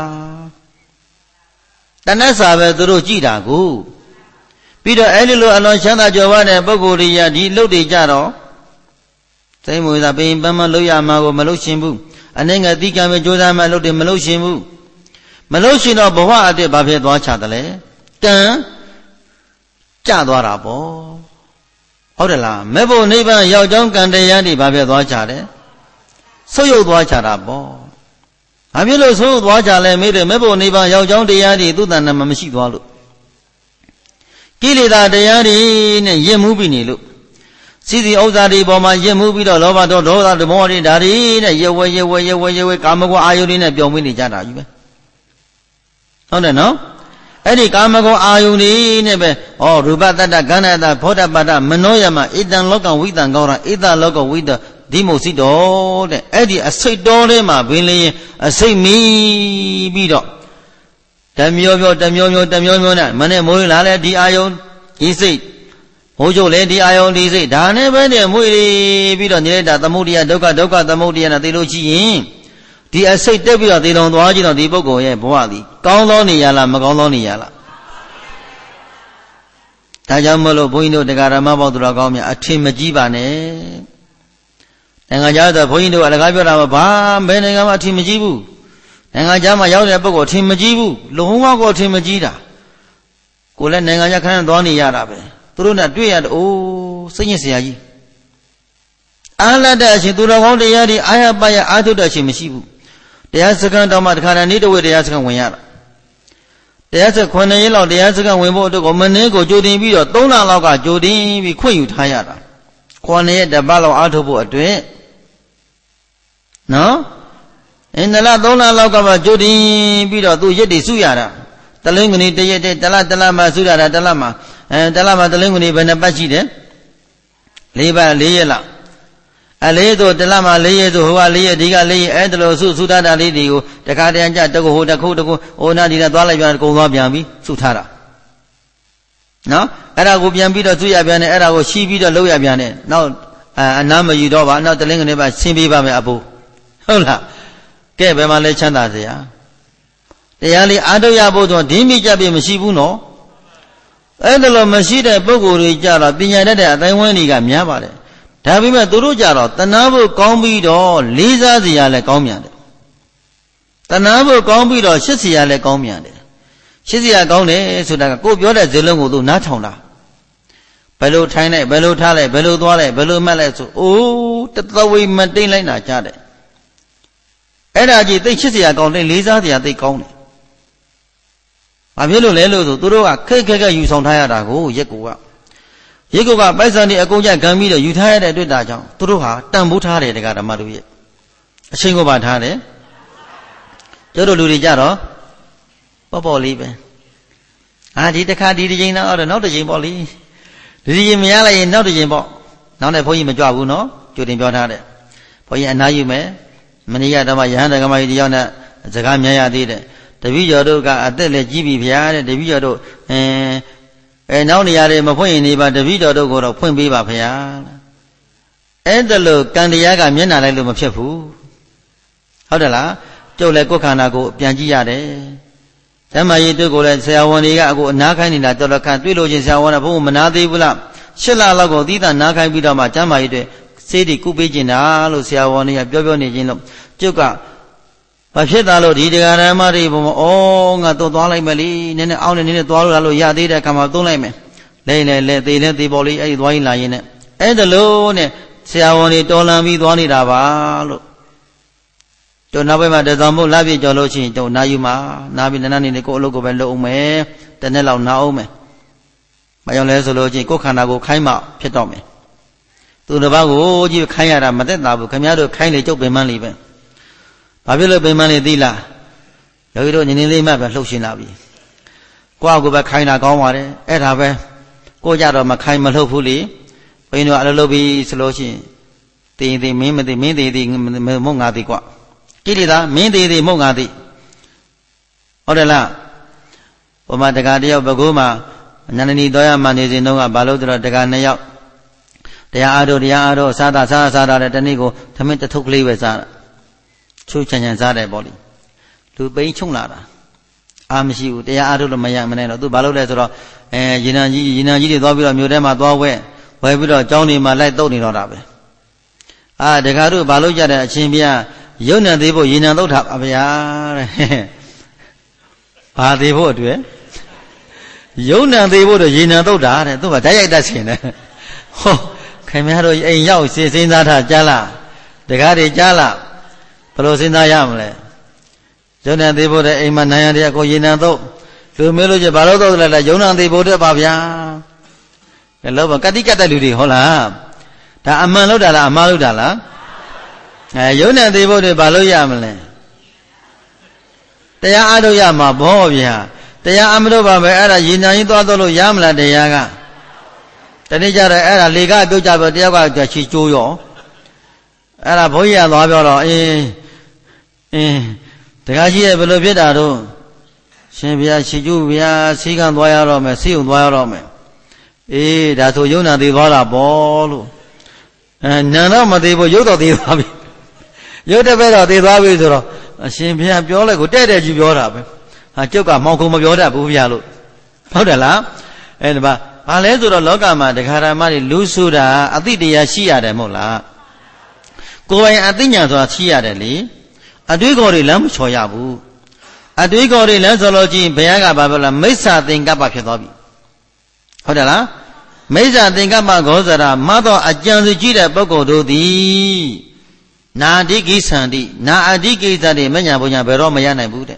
A: တဏှာစာပဲသူတို့ကြည်တာကိုပြီးတော့အဲ့ဒီလိုအလွန်ချမ်းသာကြွယ်ဝတဲ့ပုဂ္ဂိုလ်တွေကဒီလှုပ်တွေကြတော့စိတ်မွေးတာပင်ပန်းမလှုပ်ရမှာကိုမလှုပ်ရှင်ဘူးအနေငယ်တိကံပဲကြိုးစားမှလှုပ်တယ်မလှုပ်ရှင်ဘူးမလှုပ်ရှင်တော့ဘဝအတ္တဘာဖြစ်သွားချတယ်လဲကံကြသွားတာပေါ့ဟုတ်တယ်လားမဲ့ဖို့နိဗ္ဗာန်ရောက်ကြောင်းကံတရားတွေဘာဖြစ်သွားကြတယ်ဆုတ်ယုတ်သွားကြတာပေါ့ဘာဖြစ်လို့ဆုတ်ယုတ်သွားကြလဲမေးတယ်မဲ့ဖို့နိဗ္ဗာန်ရောက်ကြောင်းတရားတွေသူ့တဏ္ဍာမှာမရှိသွားလို့ကိလေသာတရားတွေနဲ့ယဉ်မှုပြီးနေလို့စီစီဥစ္စာတွေပေါ်မှာယဉ်မှုပြီးတော့လောဘဒေါသသမောတွေဒါတွေနဲ့ရဝဲကာမဂုဏ်အာယုတွေနဲ့ပြောင်းပြီးနေကြတာကြီးပဲဟုတ်တယ်နော်အဲ့ဒီကာမဂုဏ်အာယုန်နေနဲ့ပဲရူပတတ္တကန္နတဘောဓပါဒမနောယမဣတံလောကဝိတံကောရဣတလောကဝိတဒီမိုစိတောတဲ့အဲ့ဒီအစိတ်တော်ထဲမှာဘင်းလင်းအစိတ်မီပြီးတော့တမျိုးနဲ့မနဲ့မိုးလာလဲဒီအာယုန်ဒီစိတ်မိုးချုပ်လဲဒီအာယုန်ဒီစိတ်ဒါနဲ့ပဲနဲ့မွေပြီးတော့နေတာသမုဒိယဒုက္ခသမုဒိယနဲ့သိလို့ရှိရင်ဒီအစိတ်တက်ပြီးတော့သေတော်သွားကြည့်တော့ဒီပုဂ္ဂိုလ်ရဲ့ဘဝသည်ကောင်းသောနေရလားမကောင်းသောနေရလားဒါကြောင့်မလို့ဘုန်းကြီးတို့တရားဓမ္မပေါင်းသူတော်ကောင်းများအထင်မကြီးပါနဲ့နိုင်ငံခြားတော့ဘုန်းကြီးတို့အလကားပြောတာဘာဘယ်နိုင်ငံမှာအထင်မကြီးဘူးနိုင်ငံခြားမှာရောက်တဲ့ပုဂ္ဂိုလ်အထင်မကြီးဘူးလုံးဝကိုအထင်မကြီးတာကိုလည်းနိုင်ငံခြားခဏသွားနေရတာပဲသူတို့နဲ့တွေ့ရတော့အိုးစိတ်ညစ်စရာကြီးအာလတ်တဲ့အရှင်သူတော်ကောင်းတရားတွေအာရပါရအာထုတဲ့အရှင်မရှိဘူးတရားစခန်းတော်မှာတခါတည်းနေ့တဝက်တရားစခန်းဝင်ရတာတရားစခန်း9ရက်လောက်တရားစခန်းဝင်ဖို့အတွက်ကိုမနေ့ကိုကြိုတင်ပြီးတော့3လလောက်ကကြိုတင်ပြီးခွင့်ယူထားရတာ9ရက်တပတ်လောက်အားထုတ်ဖို့အတွက်နော်အင်းနလ3လလောက်ကမှကြိုတင်ပြီးတော့သူရက်တွေစုရတာတလင်းကလေးတရက်တလမှစုရတာတလမှတလမှတလင်းကလေးဘယ်နှပတ်ရှိတယ်4ပတ်4ရက်လောက်အလေးဆိုတလမှ4ရက်ဆိုဟိုက4ရက်ဒီက4ရက်အဲ့ဒါလို့စုထားတာလေးတွေကိုတခါတည်းကြတကူဟိုတခုဟိုနာဒီနဲ့သွားလိုက်ပြန်ကုံသွားပြန်ပြီးစုထားတာနော်အဲ့ဒါကိုပြန်ပြီးတော့စုရပြန်တယ်အဲ့ဒါကိုရှီးပြီးတော့လှုပ်ရပြန်တယ်နောက်အနားမယူတော့ပါနောက်တလင်းကနေပါဆင်းပေးပါမယ်အဖိုးဟုတ်လားကဲဘယ်မှာလဲချမ်းသာစရာတရားလေးအားထုတ်ရဖို့ဆိုဒင်းမိကြပြမရှိဘူးနော်အဲ့ဒါလို့မရှိတဲ့ပုဂ္ဂိုလ်တွေကြတော့ပညာတတ်တဲ့အတိုင်းဝန်းတွေကများပါတယ်ဒါပေမဲ့သူတို့ကြတော့တဏှာဖို့ကောင်းပြီးတော့လေးစားစရာလည်းကောင်းမြန်တယ်တဏှာဖို့ကောင်းပြီးတော့ရှစ်စရာလည်းကောင်းမြန်တယ်ရှစ်စရာကောင်းတယ်ဆိုတာကကိုပြောတဲ့ဇေလုံးကိုသူနားထောင်တာဘယ်လိုထိုင်လိုက်ဘယ်လိုထားလိုက်ဘယ်လိုသွားလိုက်ဘယ်လိုမှတ်လိုက်ဆိုအိုးတသဝိမတိမ့်လိုက်တာကြားတယ်အဲ့ဒါကြီးသိရှစ်စရာကောင်းတယ်လေးစားစရာသိကောင်းတယ်ဘာဖြစ်လို့လဲလို့ဆိုသူတို့ကခက်ယူဆောင်ထားရတာကိုရက်ကူကပိုက်ဆံတွေအကုန်ကြခံပြီးတော့ယူထားရတဲ့အတွက်ဒါကြောင့်သူတို့ဟာတန်ဖိုးထားတယ်တရားဓမ္မတို့ရဲ့အချိန်ကိုပါထားတယ်ကျတို့လူတွေကြတော့ပေါ့လေးပဲဒီတစ်ခါဒီတစ်ချိန်တော့နောက်တစ်ချိန်ပေါ့လေဒီတစ်ချိန်မရလိုက်ရင်နောက်တစ်ချိန်ပေါ့နောက်နဲ့ဘုန်းကြီးမကြွဘူးနော်ကြိုတင်ပြောထားတယ်ဘုန်းကြီးအနားယူမယ်မနေ့ကဓမ္မယဟန်ဓမ္မကြီးတယောက်နဲ့စကားများရသေးတယ်တပည့်ကျော်တို့ကအသက်လည်းကြီးပြီဗျာတဲ့တပည့်ကျော်တို့နောက်နေရာတွေမဖွင့်ရင်နေပါတပည့်တော်တို့ကိုတော့ဖွင့်ပေးပါဗျာအဲ့ဒါလို့ကံတရားကမျက်နှာလိုက်လို့မဖြစ်ဘူးဟုတ်တယ်လားကျုပ်လည်းကိုယ်ခန္ဓာကိုပြန်ကြည့်ရတယ်ဓမ္မကြီးတို့ကိုလည်းဆရာဝန်တွေကအခုအနာခိုင်းနေတာတော်တော်ခံတွေ့လို့ချင်းဆရာဝန်ကဘုန်းမနာသေးဘူးလား8 လလောက်ကိုသီးသန့်နာခိုင်းပြီးတော့မှဓမ္မကြီးတွေစေးတွေကုပေးကျင်တာလို့ဆရာဝန်တွေကပြောနေခြင်းလို့ကျုပ်ကဘာဖြစ်တာလို့ဒီတရားဓမ္မတွေဘုံဩငါတော့သွားလိုက်မယ်လေနည်းနည်းအောင်းနေနည်းနည်းသွားလို့ရသေးတဲ့အခါမှာသုံးလိုက်မယ်လဲသေးပေါ်လေးအဲ့ဒီသွားရင်လာရင်နဲ့အဲ့ဒါလို့နဲ့ဆရာဝန်တွေတော်လန်ပြီးသွားနေတာပါလို့တို့နောက်ပိုင်းမှာတသောမို့လပြည့်ကြော်လို့ရှိရင်တို့နာယူမှာနာပြီးနန်းနေကိုအလုပ်ကိုပဲလုပ်အောင်မယ်တနေ့လောက်နာအောင်မယ်မကြောင်လဲဆိုလို့ချင်းကိုယ်ခန္ဓာကိုခိုင်းမှဖြစ်တော့မယ်သူတစ်ပါးကိုကြီးခိုင်းရတာမသက်သာဘူးခင်ဗျားတို့ခိုင်းလေကျုပ်ပင်မလေးပဲဘာဖြစ်လို့ပင်မလေးသိလားယောဂီတို့ညီနေလေးမှပဲလှုပ်ရှင်လာပြီကိုယ့်အကူပဲခိုင်းတာကောင်းပါတယ်အဲ့ဒါပဲကိုကြတော့မခိုင်းမလှုပ်ဘူးလေဘယ်တော့အလုပ်လုပ်ပြီးဆိုလို့ရှိရင်တေးမင်းမသိမင်းသေးမဟုတ်ငါသိကွာကိလေသာမင်းသေးမဟုတ်ငါသိဟုတ်တယ်လားဘုမတက္ကတယောက်ဘကိုးမှာနန္ဒနီတော်ရမှနေစဉ်တုန်းကဘာလို့တော့တက္က2 ယောက်တရားအားထုတ်စားတာတဲ့တနေ့ကိုသမင်းတထုပ်ကလေးပဲစားတာချိုးချန်စားတယ်ပေါ့လေလူပိန်းချုံလာတာအာမရှိဘူးတရားအားထုတ်လို့မရမနဲ့တော့သူဘာလို့လဲဆိုတော့ရေနံကြီးတွေသွားပြီးတော့မြို့ထဲမှာသွားဝဲပြီးတော့ကျောင်းတွေမှာလိုက်တုတ်နေတော့တာပဲတက္ကတို့ဘာလို့ကြတဲ့အချင်းပြရုပ်နံသေးဖို့ရေနံတုတ်တာပါဗျာတဲ့ဘာသေးဖို့အတွက်ရုပ်နံသေးဖို့တော့ရေနံတုတ်တာတဲ့သူကဓာတ်ရိုက်တတ်ရှင်တယ်ဟောခင်ဗျားတို့အိမ်ရောက်စဉ်းစားထားကြားလားတက္ကတွေကြားလားဘယ်လိုစဉ်းစားရမလဲရုပ်နံသေးဖို့တဲ့အိမ်မှာနိုင်ရတဲ့ကိုရေနံတုတ်လူမေးလို့ကျဘာလို့တုတ်လဲရုပ်နံသေးဖို့တဲ့ပါဗျာလောဘကတိကတ်တဲ့လူတွေဟုတ်လားဒါအမှန်လို့တာလားအမှားလို့တာလားရုပ်နဲ့သေးဖို့တွေဘာလို့ရမလဲတရားအားထုတ်ရမှာဘောဗျာတရားအမလို့ပါပဲအဲ့ဒါရင်ညာရင်သွားတော့လို့ရမလားတရားကတနေ့ကျတော့အဲ့ဒါလေကပြုတ်ကြပြောတယောက်ကချီကျိုးရောအဲ့ဒါဘုန်းကြီးကသွားပြောတော့တခါကြီးရဲ့ဘယ်လိုဖြစ်တာတော့ရှင်ဗျာချီကျိုးဗျာစီကံသွားရတော့မယ်စီုံသွားရတော့မယ်ဒါဆိုယုံနာသေးသွားတာပေါ့လို့နံတော့မသေးဘူးရုပ်တော့သေးသွားပြီရုပ်တစ်ပဲတော့သေးသွားပြီဆိုတော့အရှင်ဘုရားပြောလိုက်ကိုတဲ့ကြီးပြောတာပဲကျုပ်ကမောင်ခုံမပြောတတ်ဘူးဗျာလို့ဟုတ်တယ်လားဒီမှာဘာလဲဆိုတော့လောကမှာတရားဓမ္မတွေလူဆိုတာအသိတရားရှိရတယ်မဟုတ်လားကိုယ်ပိုင်အသိဉာဏ်ဆိုတာရှိရတယ်လေအတွေးခေါ်တွေလမ်းမချော်ရဘူးအတွေးခေါ်တွေလမ်းဆိုလို့ချင်းဘုရားကဘာပြောလဲမိစ္ဆာသင်္ကပ္ပဖြစ်သွားပြီဟုတ်တယ်လားမိစ္ဆာသင်္ကပ္ပဂောဇရာမသောအကြံစီကြည့်တဲ့ပုဂ္ဂိုလ်တို့သည်နာတိကိသန္တိနာအတိကိသတိမညာဘုညာဘယ်တော့မရနိုင်ဘူး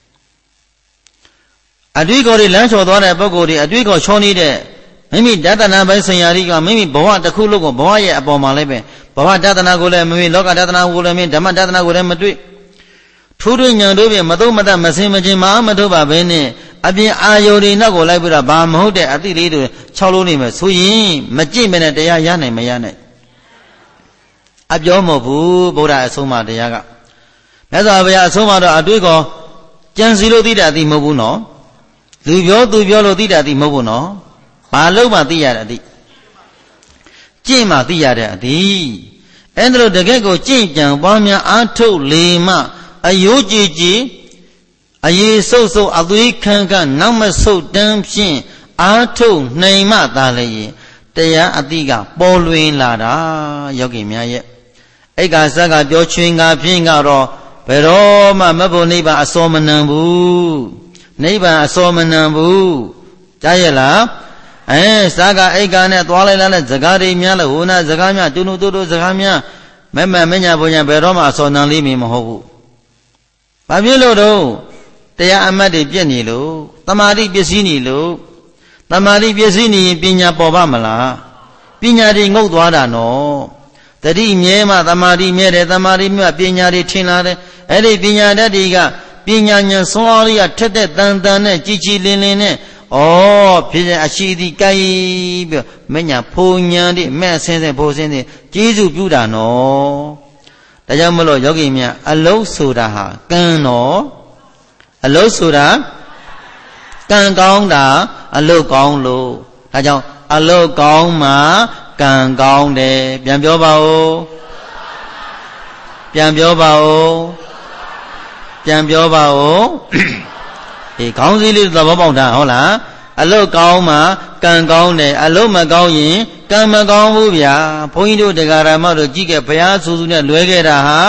A: တဲ့အတွေ့ခေါ်တွေလမ်းချော်သွားတဲ့ပုဂ္ဂိုလ်တွေအတွေ့ခေါ်ချောနေတဲ့မိမိတတနာပိုင်းဆင်ရာတွေကမိမိဘဝတစ်ခုလုံးကိုဘဝရဲ့အပေါ်မှာလည်းပဲဘဝတတနာကိုလည်းမမေ့လောကတတနာကိုလည်းမမေ့ဓမ္မတတနာကိုလည်းမတွေ့ထူးထူးညံတို့ပြင်မသုံးမတတ်မစင်မချင်းမထုတ်ပါဘဲနဲ့အပြင်အာယုန်တွေနောက်ကိုလိုက်ပြီးတော့ဘာမဟုတ်တဲ့အတိလေးတွေ6လုံးနေမယ်ဆိုရင်မကြည့်မနဲ့တရားရနိုင်မရနိုင်အပြောမဟုတ်ဘူးဗုဒ္ဓအဆုံးအမတရားကမြတ်စွာဘုရားအဆုံးအမတော့အတွေ့ကောကြံစီလို့သိတာသိမဟုတ်ဘူးနော်လူပြောသူပြောလို့သိတာသိမဟုတ်ဘူးနော်ဘာလို့မှသိရတဲ့အသိကျင့်မှသိရတဲ့အသိအဲ့ဒါလို့တကယ့်ကိုကျင့်ကြံပွားများအားထုတ်လေမှအယိုးကြည်ကြည်အရေးဆုပ်ဆုပ်အသွေးခန်းခန်းနောက်မဆုပ်တန်းဖြင့်အားထုတ်နိုင်မှသာလေရင်တရားအတိကပေါ်လွင်လာတာယောဂီများရဲ့အိက္ခာစကပြောချွင်ကဖြင့်ကတော့ဘယ်တော့မှမဖို့နိဗ္ဗာန်အစောမနံဘူးနိဗ္ဗာန်အစောမနံဘူးကြားရဲ့လားစကအိက္ခာနဲ့သွားလိုက်လာတဲ့ဇကာတွေများလို့ဟိုနာဇကာများတူတူဇကာများမညာဘုညာဘယ်တော့မှအစောနံလိမ့်မည်မဟုတ်ဘူးဘာဖြစ်လို့တော့တရားအမှတ်တွေပြည့်နေလို့တမာတိပစ္စည်းနေလို့တမာတိပစ္စည်းနေရင်ပညာပေါ်ပါမလားပညာတွေငုတ်သွားတာနော်တတိမြဲမှတမာတိမြဲတယ်တမာတိမြဲပညာတွေထင်လာတယ်အဲ့ဒီပညာတတ်တွေကပညာဉာဏ်စွမ်းအားတွေကထက်တဲ့တန်တန်နဲ့ကြီးကြီးလင်းလင်းနဲ့ဖြစ်တဲ့အရှိတိကိုက်ပြီးမညာဖုန်ညာတွေမဲ့ဆင်းဖိုးဆင်းကျေးဇူးပြုတာနော်ဒါကြောင့်မလို့ယောဂီများအလုံးဆိုတာဟာကံနော်အလုဆိုတာကံကောင်းတာအလုကောင်းလို့ဒါကြောင့်အလုကောင်းမှကံကောင်းတယ်ပြန်ပြောပါဦးပြန်ပြောပါဦးပြန်ပြောပါဦးအေးခေါင်းစည်းလေးသဘောပေါက်တာဟုတ်လားအလုကောင်းမှကံကောင်းတယ်အလုမကောင်းရင်ကံမကောင်းဘူးဗျာဘုန်းကြီးတို့တရားဓမ္မတို့ကြည့်ခဲ့ဘုရားဆူဆူနဲ့လွဲခဲ့တာဟာ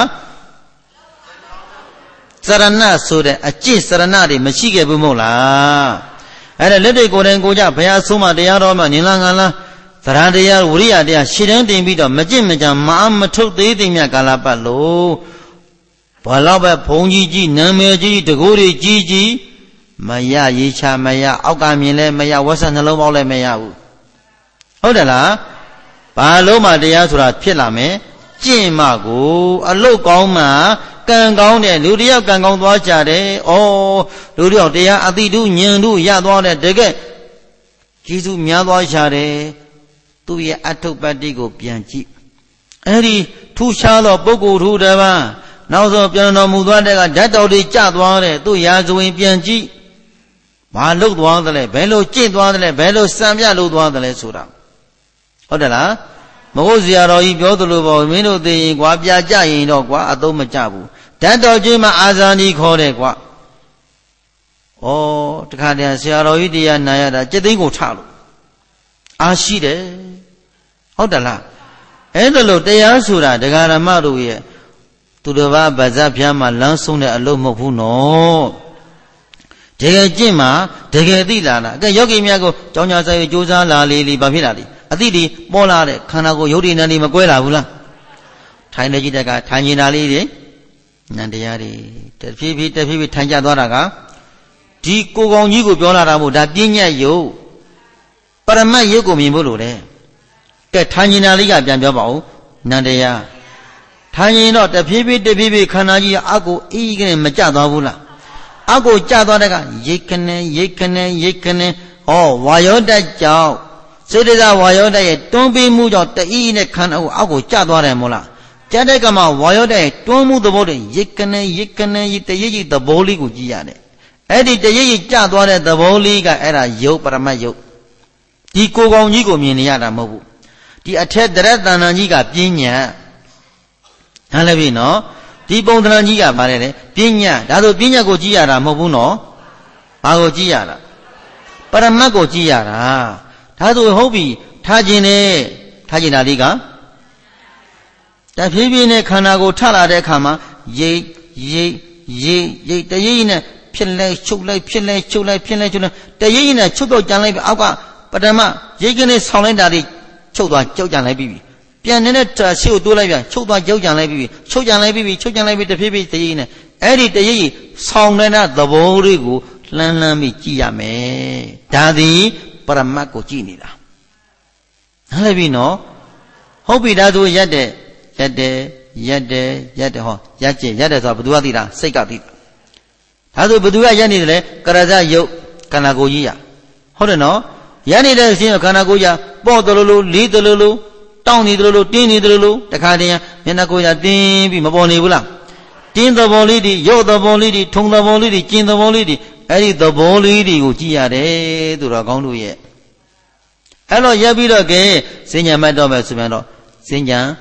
A: စရဏဆိုတဲ့အကျင့်စရဏတွေမရှိခဲ့ဘူးမဟုတ်လားအဲ့ဒါလက်တွေကိုယ်တိုင်ကိုကြဘုရားဆုံးမတရားတော်မှာနင်လာငါလားသရတရားဝိရိယတရားရှေ့တန်းတင်ပြီးတော့မကြင့်မကြံမအားမထုတ်သေးသိမြကာလပတ်လို့ဘာလို့ပဲဘုံကြီးကြီးနာမည်ကြီးတကိုးတွေကြီးကြီးမရရေးချမရအောက်ကမြင်လဲမရဝက်ဆက်နှလုံးပေါက်လဲမရဘူးဟုတ်တယ်လားဘာလို့မှတရားဆိုတာဖြစ်လာမယ်ကျင့်မှကိုအလုတ်ကောင်းမှကံကောင်းတယ်လူတယောက်ကံကောင်းသွားကြတယ်ဩလူတယောက်တရားအတိတုဉာဏ်တုရသွားတယ်တကယ်ကျေးဇူးများသွားကြတယ်သူရဲ့အထုပ္ပတ္တိကိုပြန်ကြည့်အဲ့ဒီထူးခြားသောပုဂ္ဂိုလ်ထူတပါးနောက်ဆုံးပြန်တော်မူသွားတဲ့ကဓာတ်တော်တွေကျသွားတယ်သူရာဇဝင်ပြန်ကြည့်ဘာလုပ်သွားသလဲဘယ်လိုကျင့်သွားသလဲဘယ်လိုစံပြလုပ်သွားသလဲဆိုတာဟုတ်တယ်လားမဟုတ်ဇာတော်ကြီးပြောသလိုပေါ့မင်းတို့သိရင်ကွာပြကြရင်တော့ကွာအသုံးမကျဘူးဓာတ်တော်ကြီးမှာအာဇာနည်ခေါ်တယ်ကွာဩတခါတည်းဆရာတော်ကြီးတရားနာရတာจิตသိန်းကိုထလို့အားရှိတယ်ဟုတ်တယ်လားအဲ့ဒါလို့တရားဆိုတာဒကာရမတို့ရဲ့သူတစ်ပါးဗဇတ်ဖျားမှာလမ်းဆုံးတဲ့အလုပ်မဟုတ်ဘူးနော်တကယ်ကျင့်မှာတကယ်သိလာတာအဲ့ယောဂီများကိုကြောင်းကြဆိုင်ကြိုးစားလာလေဘာဖြစ်လာလဲအတိဒီပေါ်လာတဲ့ခန္ဓာကိုယ်ယုတ်တိနန္ဒီမကွဲလာဘူးလားထိုင်နေကြည့်တဲ့ကထိုင်နေတာလေးတွေနန္တရားတွေတဖြည်းဖြည်းထိုင်ကြသွားတာကဒီကိုယ်ကောင်ကြီးကိုပြောလာတာမို့ဒါပညာယုတ်ပရမတ်ယုတ်ကိုမြင်ဖို့လိုတယ်ကဲထိုင်နေတာလေးကပြန်ပြောပါဦးနန္တရားထိုင်ရင်တော့တဖြည်းဖြည်းခန္ဓာကြီးအကိုအေးကနေမကြသွားဘူးလားအကိုကြသွားတဲ့ကရိတ်ခနဲ့ဟောဝါယောတတ်ကြောင့်စေတသာဝါယောတတ်ရဲ့တွန်းပေးမှုကြောင့်တအီးနဲ့ခန္ဓာကိုအောက်ကိုကျသွားတယ်မို့လားကျတဲ့ကမှဝါယောတတ်ရဲ့တွန်းမှုသဘောတည်းရိတ်ခနဲ့တရိပ်သဘောလေးကိုကြည့်ရတယ်အဲ့ဒီတရိပ်ကျသွားတဲ့သဘောလေးကအဲ့ဒါယုတ်ပရမတ်ယုတ်ဒီကိုယ်ကောင်ကြီးကိုမြင်နေရတာမဟုတ်ဘူးဒီအထက်တရတ္တဏကြီးကပညာဟမ်လည်းပြီနော်ဒီပုံသဏ္ဍာန်ကြီးကဗါတယ်လေပညာဒါဆိုပညာကိုကြည့်ရတာမဟုတ်ဘူးနော်ဘာကိုကြည့်ရတာပရမတ်ကိုကြည့်ရတာဒါဆိုဟုတ်ပြီထားခြင်းနဲ့ထားခြင်းဓာလေးကတဖြည်းဖြည်းနဲ့ခန္ဓာကိုထလာတဲ့အခါမှာရိတ်တရိပ်နဲ့ဖြစ်လဲချုပ်လိုက်တရိပ်နဲ့ချုပ်တော့ကြံလိုက်ပြီအောက်ကပထမရိတ်ကနေဆောင်းလိုက်တာတွေချုပ်သွားကြောက်ကြံလိုက်ပြီပြန်နေတဲ့ရှေ့ကိုတိုးလိုက်ပြန်ချုပ်သွားကြောက်ကြံလိုက်ပြီချုပ်ကြံလိုက်ပြီတဖြည်းဖြည်းတရိပ်နဲ့အဲ့ဒီတရိပ်ဆောင်းတဲ့သဘောလေးကိုလှမ်းပြီးကြည့်ရမယ်ဒါသည်ပရမတ်ကိုကြည့်နေတာနားလည်ပြီနော်ဟုတ်ပြီဒါဆိုရက်တယ်ဟောရက်တယ်ဆိုတာဘယ်သူကသိတာစိတ်ကသိတာဒါဆိုဘယ်သူကရက်နေတယ်လဲကရဇယုတ်ခန္ဓာကိုယ်ကြီးရဟုတ်တယ်နော်ရက်နေတဲ့အခြင်းခန္ဓာကိုယ်ကြီးပေါ့တယ်လို့လေးတယ်လို့တောင်းနေတယ်လို့တင်းနေတယ်လို့တခါတည်းမျက်နှာကိုယ်ကြီးတင်းပြီးမပေါ်နေဘူးလားတင်းသဘောလေးတွေရုပ်သဘောလေးတွေထုံသဘောလေးတွေကျင်သဘောလေးတွေအဲ့ဒီသဘောလေးတွေကိုကြည့်ရတယ်သူတော်ကောင်းတို့ရဲ့အဲ့တော့ရက်ပြီးတော့ကဲစဉ္ညာမှတ်တော့မယ်ဆိုပြန်တော့စဉ္ညာ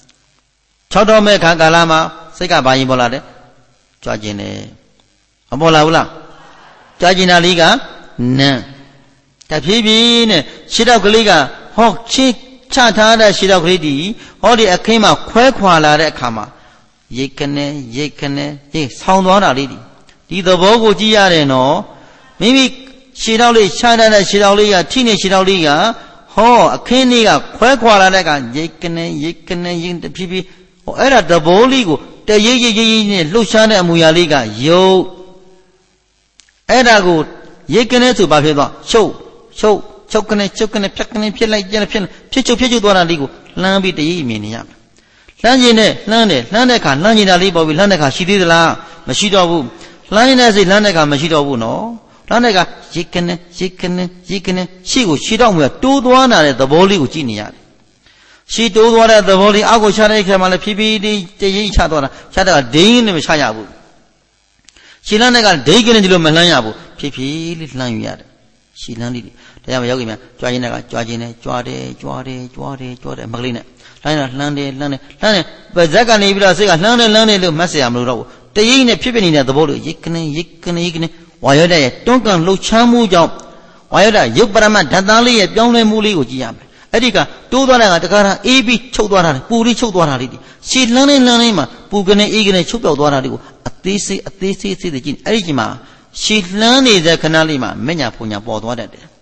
A: 6တော်မဲ့ခါကာလမှာစိတ်ကဘာရင်ပေါ်လာတယ်ကြွားခြင်းတယ်မပေါ်လာဘူးလားကြွားခြင်းတာလေးကနံတဖြည်းဖြည်းနဲ့ခြေတော့ကလေးကဟောချင်းချထားတဲ့ခြေတော့ကလေးဒီဟောဒီအခင်းမှာခွဲခွာလာတဲ့အခါမှာရိတ်ခနဲ့ဆောင်းသွားတာလေးဒီသဘောကိုကြည့်ရတယ်နော်မိမိခြေတော့လေးချထားတဲ့ခြေတော့လေးကထိနေခြေတော့လေးကဟောအခင်းလေးကခွဲခွာလာတဲ့ကရိတ်ခနဲ့တဖြည်းဖြည်းဟောအဲ့ဒါသဘောလေးကိုတရိပ်နဲ့လှုပ်ရှားတဲ့အမူအရာလေးကယုတ်အဲ့ဒါကိုရိတ်ခနဲ့ဆိုဘာဖြစ်သွားချုပ်ခနဲ့ဖြတ်ခနဲ့ဖြစ်လိုက်ဖြစ်ချုပ်သွားတာလေးကိုလှမ်းပြီးတရိပ်မြင်နေရမယ်လှမ်းခြင်းနဲ့လှမ်းတဲ့ခါလှမ်းခြင်းတာလေးပေါ်ပြီးလှမ်းတဲ့ခါရှိသေးသလားမရှိတော့ဘူးလှမ်းနေတဲ့စိတ်လှမ်းတဲ့ခါမရှိတော့ဘူးနော်လှမ်းတဲ့ခါရိတ်ခနဲ့ရှေ့ကိုရှေ့တော့မြတိုးသွားနာတဲ့သဘောလေးကိုကြည့်နေရတယ်ရှေ့တိုးသွားတဲ့သဘောလေးအောက်ကိုချတဲ့ခါမှလည်းဖြည်းဖြည်းတရိပ်ချသွားတာချတဲ့ကဒိန်းနဲ့မချရဘူးရှည်လန်းတဲ့ကဒိတ်ကလေးဒီလိုမလှမ်းရဘူးဖြည်းဖြည်းလေးလှမ်းယူရတယ်ရှည်လန်းလေးတရားမယောဂီများကြွားရင်းကကြွားခြင်းနဲ့ကြွားတယ်မကလေးနဲ့လှမ်းတယ်ပါဇက်ကနေပြီးတော့စိတ်ကလှမ်းတယ်လို့မှတ်เสียမလို့တော့ဘူးတရိပ်နဲ့ဖြစ်ဖြစ်နေတဲ့သဘောလို့ရိတ်ကနေဝါယောဓာတ်ရဲ့တွန်းကန်လှုပ်ရှားမှုကြောင့်ဝါယောဓာတ်ရုပ်ပရမတ်ဓာတ်သားလေးရဲ့ပြောင်းလဲမှုလေးကိုကြည့်ရမယ်အဲ့ဒီကတိုးသွားတာကတခါအေးပြီးချုပ်သွားတာပူပြီးချုပ်သွားတာလေးဒီရှည်လှမ်းနေမှာပူကနေအေးကနေချုပ်ပြောက်သွားတာလေးကိုအသေးစိတ်ကြည့်အဲ့ဒီကြီးမှာရှည်လှမ်းနေတဲ့ခဏလေးမှာမညာဖုန်ညာပေါ်သွားတတ်တယ်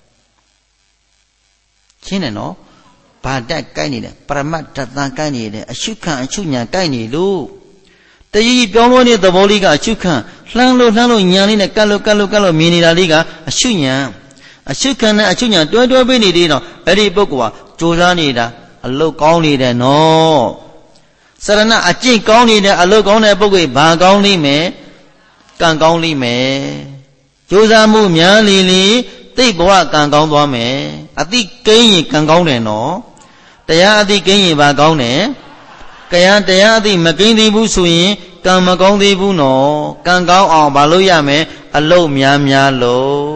A: ရှင်းတယ်နော်ဘာတက်ကိုက်နေတယ်ပရမတ်ဓာတ်သားကိုက်နေတယ်အရှုခံအရှုညာကိုက်နေလို့တရည်ပြောင်းလို့နေတဲ့သဘောလေးကအရှုခံလှမ်းလို့ညာလေးနဲ့ကတ်လို့မြင်နေတာလေးကအရှုညာအရှုခံနဲ့အရှုညာတွဲပေးနေသေးတော့အဲ့ဒီပုဂ္ဂိုလ်ကကြိုးစားနေတာအလုတ်ကောင်းနေတယ်နော်စရဏအကျင့်ကောင်းနေတယ်အလုတ်ကောင်းတဲ့ပုဂ္ဂိုလ်ဘာကောင်းလိမ့်မယ်ကံကောင်းလိမ့်မယ်ကြိုးစားမှုများလေသိဘဝကံကောင်းသွားမယ်အတိကိန်းရင်ကံကောင်းတယ်နော်တရားအတိကိန်းရင်ဘာကောင်းတယ်တရားအတိမကိန်းသေးဘူးဆိုရင်ကံမကောင်းသေးဘူးနော်ကံကောင်းအောင်ဘာလို့ရမယ်အလုတ်များလို့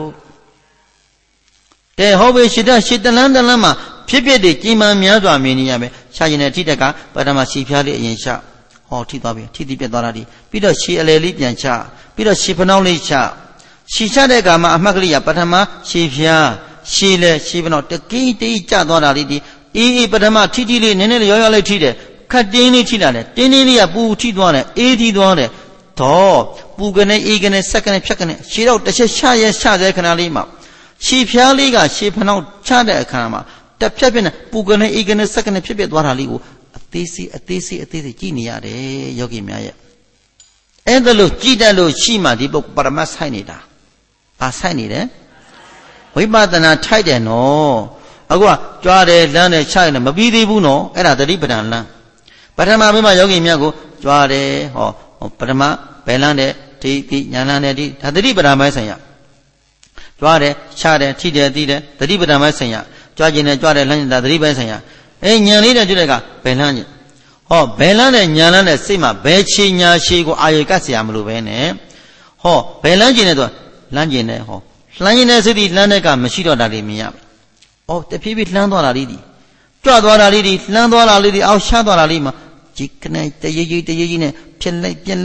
A: တဲ့ဟောဘေရှစ်တလန်းမှာဖြစ်တွေကြီးမှန်များစွာမြင်နေရမယ်ရှာရင်တဲ့ထိတက်ကပထမရှည်ဖျားလေးအရင်ရှာဟောထိသွားပြီထိပြတ်သွားတာဒီပြီးတော့ရှည်အလယ်လေးပြန်ချပြီးတော့ရှည်ဖနှောင်းလေးချရှည်ချတဲ့အခါမှာအမှတ်ကလေးကပထမရှည်ဖျားရှည်လေရှည်ဖနှောင်းတကိန်းတိကျသွားတာလေးဒီအေးပထမထိလေးနည်းနည်းလေးရောလေးထိတယ်ခတ်တင်းလေးထိလာတယ်တင်းလေးကပူထိသွားတယ်အေးထိသွားတယ်တော့ပူကနေအေးကနေစက်ကနေဖြတ်ကနေရှည်တော့တစ်ချက်ရှာတဲ့ခဏလေးမှာရှည်ဖျားလေးကရှည်ဖနှောင်းချတဲ့အခါမှာတက်ဖြတ်နဲ့ပူကနေအေးကနေစက်ကနေဖြစ်သွားတာလေးကိုအသေးစိတ်ကြည့်နေရတယ်ယောဂီများရဲ့အဲ့ဒါလို့ကြည့်တတ်လို့ရှိမှဒီပုဂ္ဂိုလ်ပရမတ်ဆိုင်နေတာဘာဆိုင်နေတယ်ဝိပဿနာထိုက်တယ်နော်အခုကကြွားတယ်လမ်းတယ်ခြိုက်တယ်မပြီးသေးဘူးနော်အဲ့ဒါတတိပဒံလမ်းပထမမိမယောဂီများကိုကြွားတယ်ဟောပထမဘယ်လမ်းတယ်ဒီညာလမ်းတယ်ဒီဒါတတိပဒံပိုင်းဆိုင်ရကြွားတယ်ခြားတယ်ထိတယ်တီးတယ်တတိပဒံပိုင်းဆိုင်ရကြွားခြင်းနဲ့ကြွားတယ်လမ်းခြင်းဒါတတိပိုင်းဆိုင်ရညာလေးနဲ့ကျွတဲ့ကဘယ်လမ်းခြင်းဟောဘယ်လမ်းနဲ့ညာလမ်းနဲ့စိတ်မှာဘယ်ချီညာရှည်ကိုအာရုံကတ်เสียမလို့ပဲနဲ့ဟောဘယ်လမ်းခြင်းနဲ့ဆိုလမ်းခြင်းနဲ့ဟောလှမ်းခြင်းနဲ့စိတ်ဒီလှမ်းတဲ့ကမရှိတော့တာလေးမြင်ရမယ်တဖြည်းဖြည်းလှမ်းသွားတာလေးဒီကြွသွားတာလေးဒီလှမ်းသွားတာလေးဒီအောက်ရှားသွားတာလေးမှာဒီကနေတရေကြီးနဲ့ဖြစ်လိုက်ပြက်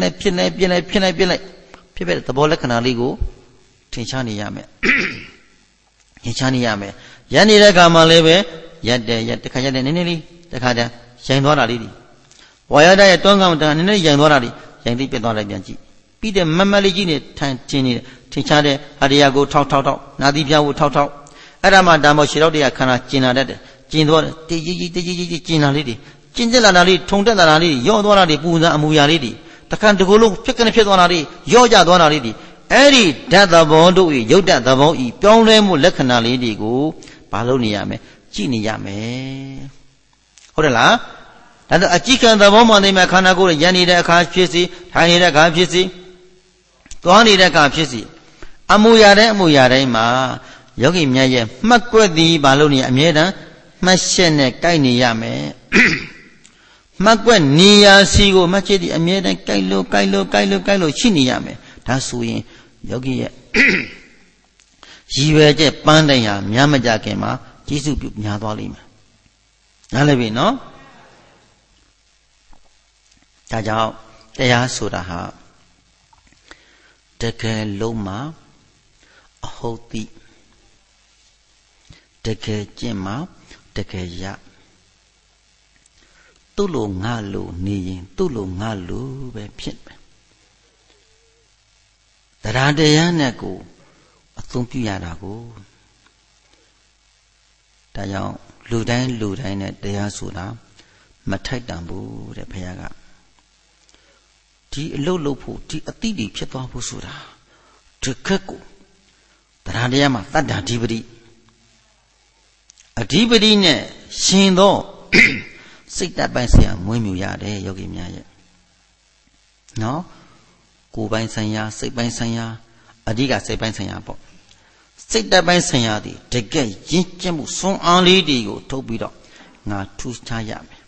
A: တဲ့သဘောလက္ခဏာလေးကိုထင်ရှားနေရမယ်ရနေတဲ့အခါမှာလည်းပဲရက်တခါရက်တဲ့နည်းနည်းလေးတခါတည်းရိုင်သွားတာလေးဒီဝါရဒရဲ့တွန်းကောင်တန်းနည်းနည်းရိုင်သွားတာဒီရိုင်သိပြတ်သွားလိုက်ပြန်ကြည့်ပြီးတဲ့မလေးကြီးနဲ့ထန်ချင်းနေထင်ရှားတဲ့ဟာတရားကိုထောက်နာသီပြားကိုထောက်အဲ့ဒါမှဒါမို့ရှေတော့တရားခန္ဓာကျင်လာတတ်တယ်ကျင်သွားတယ်တည်ကြီးကျင်လာလေးတွေကျင်တက်လာတာလေးထုံတက်လာတာလေးရော့သွားတာတွေပူဇာအမူအရာလေးတွေတခါတကူလုံးဖြစ်သွားတာလေးရော့ကြသွားတာလေးတွေအဲ့ဒီဓာတ်သဘောတို့ဤရုပ်ဓာတ်သဘောဤပြောင်းလဲမှုလက္ခဏာလေးတွေကိုဘာလို့နေရမလဲကြည့်နေရမယ်ဟုတ်တယ်လားဒါဆိုအကြည့်ခံသဘောမှနေမှာခန္ဓာကိုယ်ရန်နေတဲ့အခါဖြစ်စီထိုင်နေတဲ့အခါဖြစ်စီသွားနေတဲ့အခါဖြစ်စီအမူအရာတိုင်းမှာယောဂီများရဲ့မှတ်ကွက်သည်ဘာလို့နေအမြဲတမ်းမှတ်ချက်နဲ့ကိုက်နေရမယ်မှတ်ကွက်နေရာစီကိုမှတ်ချက်သည်အမြဲတမ်းကိုက်လို့ရှိနေရမယ်ဒါဆိုရင်ယောဂီရဲ့ရည်ရွယ်ချက်ပန်းတိုင်ဟာများမကြခင်မှာကျေးဇူးပြုများသွားလိမ့်မယ်နားလည်ပြီနော်ဒါကြောင့်တရားဆိုတာဟာတကယ်လုံးမှာအဟုတ်တိတကယ်ကျင့်မှာတကယ်ရသူ့လိုငါလိုနေရင်သူ့လိုငါလိုပဲဖြစ်မယ်တရားတရားနဲ့ကိုအသုံးပြုရတာကိုဒါကြောင့်လူတိုင်းနဲ့တရားဆိုတာမထိုက်တန်ဘူးတဲ့ဘုရားကဒီအလုပ်လုပ်ဖို့ဒီအတိတ်ဖြစ်သွားဖို့ဆိုတာတကက်ကိုတရားတရားမှာတတ္တဓိပတိအဓိပတိနဲ့ရှင်သောစိတ်တပိုင်းဆိုင်ရာမွေးမြူရတယ်ယောဂီများရဲ့နော်ကိုယ်ပိုင်းဆိုင်ရာစိတ်ပိုင်းဆိုင်ရာအဓိကစိတ်ပိုင်းဆိုင်ရာပေါ့စိတ်တပိုင်းဆိုင်ရာဒီတကယ်ရင့်ကျက်မှုစွမ်းအားလေးတွေကိုထုတ်ပြီးတော့ငါထူးခြားရမယ်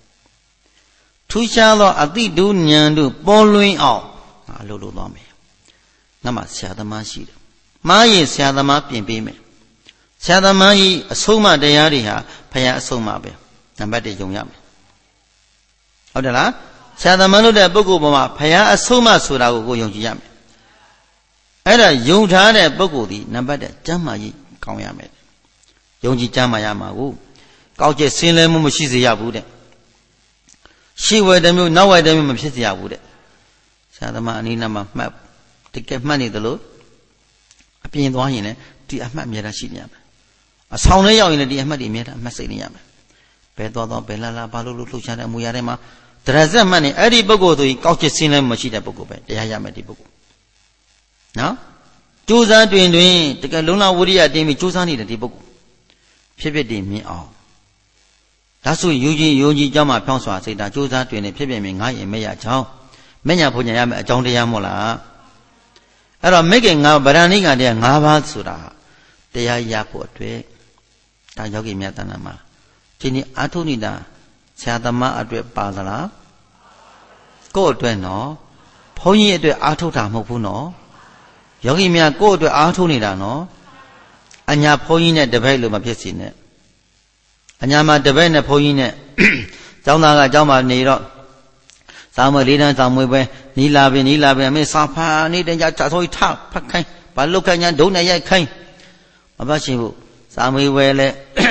A: ထူးခြားသောအတိတုဉာဏ်တို့ပေါ်လွင်အောင်ငါလှုပ်သွားမယ် nama siadama shi maye siadama pimpime siadama yi asoma dayari ha phaya asoma be number 1 yong yameဟုတ်တယ်လားဆရာသမားတို့တဲ့ပုဂ္ဂိုလ်ပေါ်မှာဘုရားအဆုံးအမဆိုတာကိုယုံကြည်ရမယ်အဲ့ဒါယုံထားတဲ့ပုဂ္ဂိုလ်ဒီနံပါတ်1ကျမ်းမာရေးကောင်းရမယ်ယုံကြည်ကျမ်းမာရမှာကိုကောက်ကျက်ဆင်းလဲမှုမရှိစေရဘူးတဲ့ရှိဝဲတဲ့မျိုးနောက်ဝဲတဲ့မျိုးမဖြစ်စေရဘူးတဲ့ဆရာသမားအနည်းနာမှာမှတ်တကယ်မှတ်နေသလိုအပြင်သွားရင်လည်းဒီအမှတ်အမြဲတမ်းရှိနေရမယ်အဆောင်ထဲရောက်ရင်လည်းဒီအမှတ်တွေအမြဲတမ်းအမှတ်စိတ်နေရမယ်ဘယ်သွားဘယ်လာဘာလို့လှုပ်ရှားတဲ့အမူအရာတွေမှာတရဇက်မှတ်နေအဲ့ဒီပုဂ္ဂိုလ်ဆိုရင်ကောက်ချစ်စင်းလည်းမရှိတဲ့ပုဂ္ဂိုလ်ပဲတရားရမယ်ဒီပုဂ္ဂိုလ်နော်ကြိုးစားတွင်တကယ်လုံလဝိရိယတင်းပြီးကြိုးစားနေတဲ့ဒီပုဂ္ဂိုလ်ဖြစ်ဖြစ်တည်မြင်အောင်ဒါဆိုယူကြီးเจ้าမှာဖြောင်းစွာစိတ်ဓာတ်ကြိုးစားတွင်နေဖြစ်ဖြစ်မြင်ငါရင်မရချောင်းမညာဘုံညာရမယ်အကြောင်းတရားမို့လားအဲ့တော့မိခင်ငါဗရဏိကတရား၅ပါးဆိုတာတရားရဖို့အတွက်ဒါယောဂီများတဏ္ဍာမှာဒီနေ့အာထုနေတာဆရာသမားအတွက်ပါသလားကိုယ့်အတွက်နော်ဘုန်းကြီးအတွက်အာထုတာမဟုတ်ဘူးနော်ယောဂီများကိုယ့်အတွက်အာထုနေတာနော်အညာဘုန်းကြီးနဲ့တပည့်လို့မဖြစ်စီနဲ့အညာမှာတပည့်နဲ့ဘုန်းကြီးနဲ့ကျောင်းသားကကျောင်းမှာနေတော့စာမွေ၄တန်းစာမွေပဲနီလာပင်အမေစာဖာနေတဲ့ကြချဆိုထဖတ်ခိုင်းဘာလုတ်ခိုင်းညာဒုံနဲ့ရိုက်ခိုင်းမပတ်ရှိဘူးစာမွေဝဲလဲ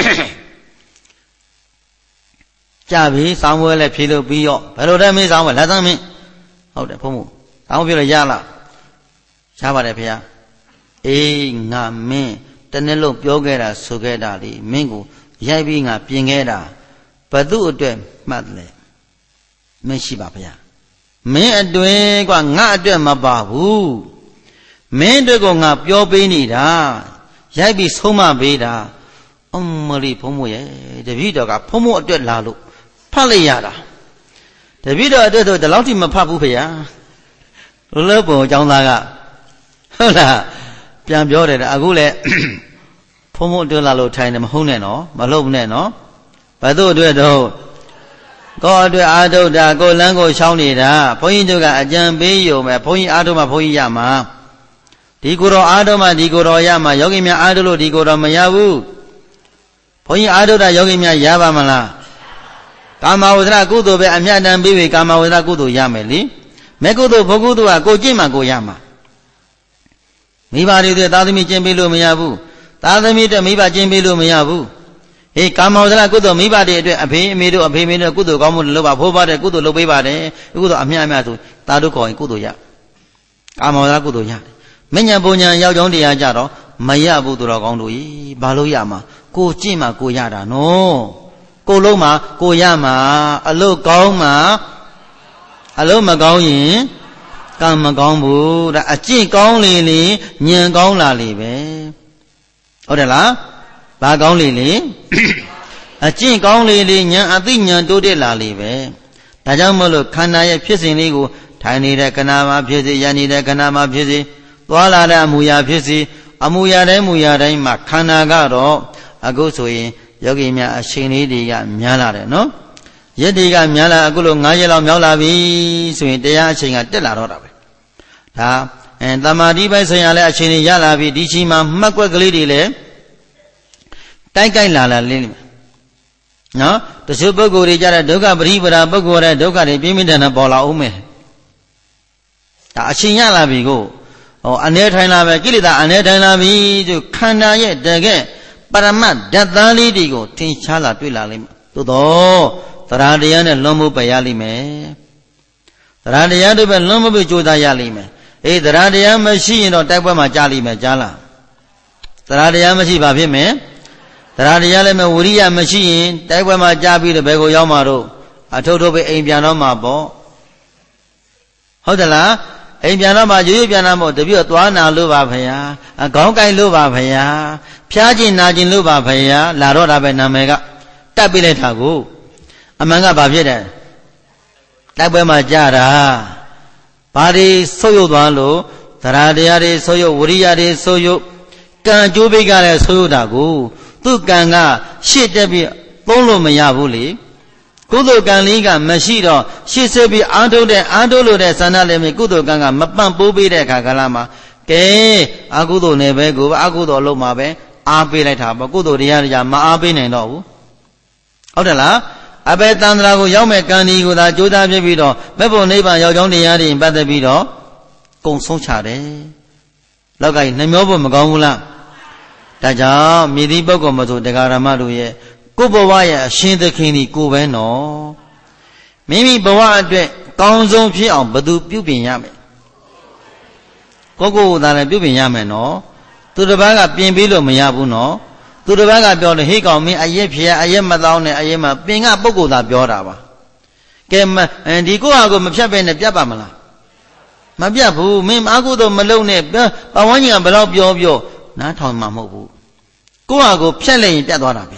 A: ကြပြီစောင်းဝဲလဲဖြေလို့ပြီးရောဘယ်လိုလဲမင်းစောင်းဝဲလက်သမ်းမင်းဟုတ်တယ်ဘုံမို့စောင်းပြလို့ရလားရပါတယ်ဖေ။အေးငါမင်းတနေ့လုံးပြောခဲ့တာဆိုခဲ့တာလေမင်းကိုရိုက်ပြီးငါပြင်ခဲ့တာဘသူ့အတွက်မှတ်လဲမရှိပါဗျာမင်းအတွင်းကငါအတွက်မပါဘူးမင်းတို့ကငါပြောပေးနေတာရိုက်ပြီးဆုံးမပေးတာအမလီဘုံမို့ရဲ့တပည့်တော်ကဘုံမို့အတွက်လာလို့ဖတ်လိုက်ရတာတပည့်တော်အတွက်ဆိုဒီလောက်ထိမဖတ်ဘူးဖေ။လောလောပုံအကြောင်းသားကဟုတ်လားပြန်ပြောတယ်အခုလေဘုံမို့အတွက်လာလို့ထိုင်တယ်မဟုတ်နဲ့နော်မလုပ်နဲ့နော်ဘယ်သူ့အတွက်တော့ကိုယ်အတွက်အာထုတ်တာကိုယ်လမ်းကိုရှောင်းနေတာဘုန်းကြီးတို့ကအကြံပေးရုံပဲဘုန်းကြီးအာထုတ်မှဘုန်းကြီးရမှာဒီကိုယ်တော်အာထုတ်မှဒီကိုယ်တော်ရမှာယောဂီများအာထုတ်လို့ဒီကိုယ်တော်မရဘူးဘုန်းကြီးအာထုတ်တာယောဂီများရပါမလားကာမဝဇ္ဇကုသိုလ်ပဲအမြတ်တမ်းပြီးပြီကာမဝဇ္ဇကုသိုလ်ရမယ်လေမေကုသိုလ်ဘုကုသိုလ်ကကိုကျင့်မှကိုရမှာမိဘတွေသားသမီးကျင့်ပေးလို့မရဘူးသားသမီးတဲ့မိဘကျင့်ပေးလို့မရဘူးဟေးကာမဝဇ္ဇကုသိုလ်မိဘတွေအတွက်အဖေအမေတို့ကုသိုလ်ကောင်းမှုလုပ်ပါဖိုးပါတယ်ကုသိုလ်လုပ်ပေးပါတယ်ကုသိုလ်အမြတ်ဆိုသားတို့ခေါ်ရင်ကုသိုလ်ရကာမဝဇ္ဇကုသိုလ်ရတယ်မဉ္ဇဉ်ပုံညာရောက်ကြောင်းတရားကြတော့မရဘူးသူတော်ကောင်းတို့ဤဘာလို့ရမှာကိုကျင့်မှကိုရတာနော်ကိုလုံးမှာကိုရမှာအလုတ်ကောင်းမှာအလုတ်မကောင်းရင်ကံမကောင်းဘူးဒါအကျင့်ကောင်းလေဉာဏ်ကောင်းလာလေပဲဟုတ်တယ်လားဘာကောင်းလေအကျင့်ကောင်းလေဉာဏ်အသိဉာဏ်တိုးတက်လာလေပဲဒါကြောင့်မို့လို့ခန္ဓာရဲ့ဖြစ်စဉ်လေးကိုထိုင်နေတဲ့ခဏမှာဖြစ်စေရနေတဲ့ခဏမှာဖြစ်စေသွားလာတဲ့အမူအရာဖြစ်စေအမူအရာတိုင်းမှာခန္ဓာကတော့အခုဆိုရင်ယောဂီများအချိန်လေးတွေကများလာတယ်နော်ရက်တွေကများလာအခုလို9ရက်လောက်မြောက်လာပြီဆိုရင်တရားအချိန်ကတက်လာတော့တာပဲဒါသမာဓိပိုင်းဆိုင်ရာလည်းအချိန်တွေရလာပြီဒီချိန်မှာမှတ်ကွက်ကလေးတွေလည်းတိုက်ကြိုက်လာလေးနော်တချို့ပုဂ္ဂိုလ်တွေကြတဲ့ဒုက္ခပရိပဒါပုဂ္ဂိုလ်တဲ့ဒုက္ခတွေပြင်းပြင်းထန်ထန်ပေါ်လာအောင်မယ်ဒါအချိန်ရလာပြီကိုအနေထိုင်လာပဲကိလေသာအနေထိုင်လာပြီဆိုခန္ဓာရဲ့တကယ်ပရမတ်ဓာတ်သားလေးတွေကိုထင်ရှားလာတွေ့လာလိမ့်မယ်သို့တော့တရားတရားနဲ့လွန်မှုပဲရလိမ့်မယ်တရားတရားတွေပဲလွန်မှုပဲကြိုးစားရလိမ့်မယ်အေးတရားတရားမရှိရင်တော့တိုက်ပွဲမှာကြားလိမ့်မယ်ကြားလားတရားတရားမရှိပါဖြစ်မယ်တရားတရားလည်းမဝိရိယမရှိရင်တိုက်ပွဲမှာကြားပြီးတော့ဘယ်ကိုရောက်မှာတော့အထုပ်ပဲအိမ်ပြန်တော့မှာပေါ့ဟုတ်တယ်လားအိမ်ပြန်တော့မှရိုးရိုးပြန်တော့မို့တပြည့်သွားနာလို့ပါဗျာခေါင်းကိုက်လို့ပါဗျာဖျားခြင်းနာခြင်းလို့ပါဗျာလာတော့တာပဲနာမည်ကတက်ပြလိုက်တာကိုအမှန်ကဘာဖြစ်တယ်တိုက်ပွဲမှာကြာတာဘာတွေဆုပ်ယုတ်သွားလို့တရားတရားတွေဆုပ်ယုတ်ဝိရိယတွေဆုပ်ယုတ်ကံကြိုးပိတ်ကလည်းဆုပ်ယုတ်တာကိုသူ့ကံကရှေ့တက်ပြီးသုံးလို့မရဘူးလေကုသိုလ်ကံလေးကမရှိတော့ရှေ့ဆက်ပြီးအားထုတ်လို့တဲ့ဆန္ဒလည်းမကုသိုလ်ကံကမပန့်ပိုးပေးတဲ့အခါကလာမှာက Kê a cú tổ này bé cú a cú tổ lúc mà bé a bê lại thả, cú tổ đi ra mà a bê này đâu,ဟုတ်တယ်လားအဘယ်တန်ត្រာကိုရောက်မဲ့ကံဒီကိုသာကြိုးစားဖြစ်ပြီးတော့မဲ့ဖို့နိဗ္ဗာန်ရောက်ကြောင်းတရားတွေပတ်သက်ပြီးတော့ကုံဆုံးချတယ်လောက်ကကြီးနှမျောဖို့မကောင်းဘူးလားဒါကြောင့်မြည်သည့်ပုဂ္ဂိုလ်မဆိုတရားဓမ္မတို့ရဲ့ကိုယ်ဘဝရဲ့အရှင်သခင်ဒီကိုပဲနော်မိမိဘဝအတွက်ကောင်းဆုံးဖြစ်အောင်ဘယ်သူပြုပြင်ရမယ်ကိုယ်သာလည်းပြုပြင်ရမယ်နော်သူတစ်ပါးကပြင်ပြီးလို့မရဘူးနော်သူတစ်ပါးကပြောတယ်ဟေးကောင်မင်းအရက်ဖြေအရက်မသောင်းနဲ့အရက်မပင်ကပုဂ္ဂိုလ်သာပြောတာပါကဲဒီကိုဟာကိုမဖြတ်ပဲနဲ့ပြတ်ပါမလားမပြတ်ဘူးမင်းအားကိုတော့မလုံနဲ့ပဝန်းကျင်ကဘယ်တော့ပြောနားထောင်မှာမဟုတ်ဘူးကိုဟာကိုဖြတ်လိုက်ရင်ပြတ်သွားတာပဲ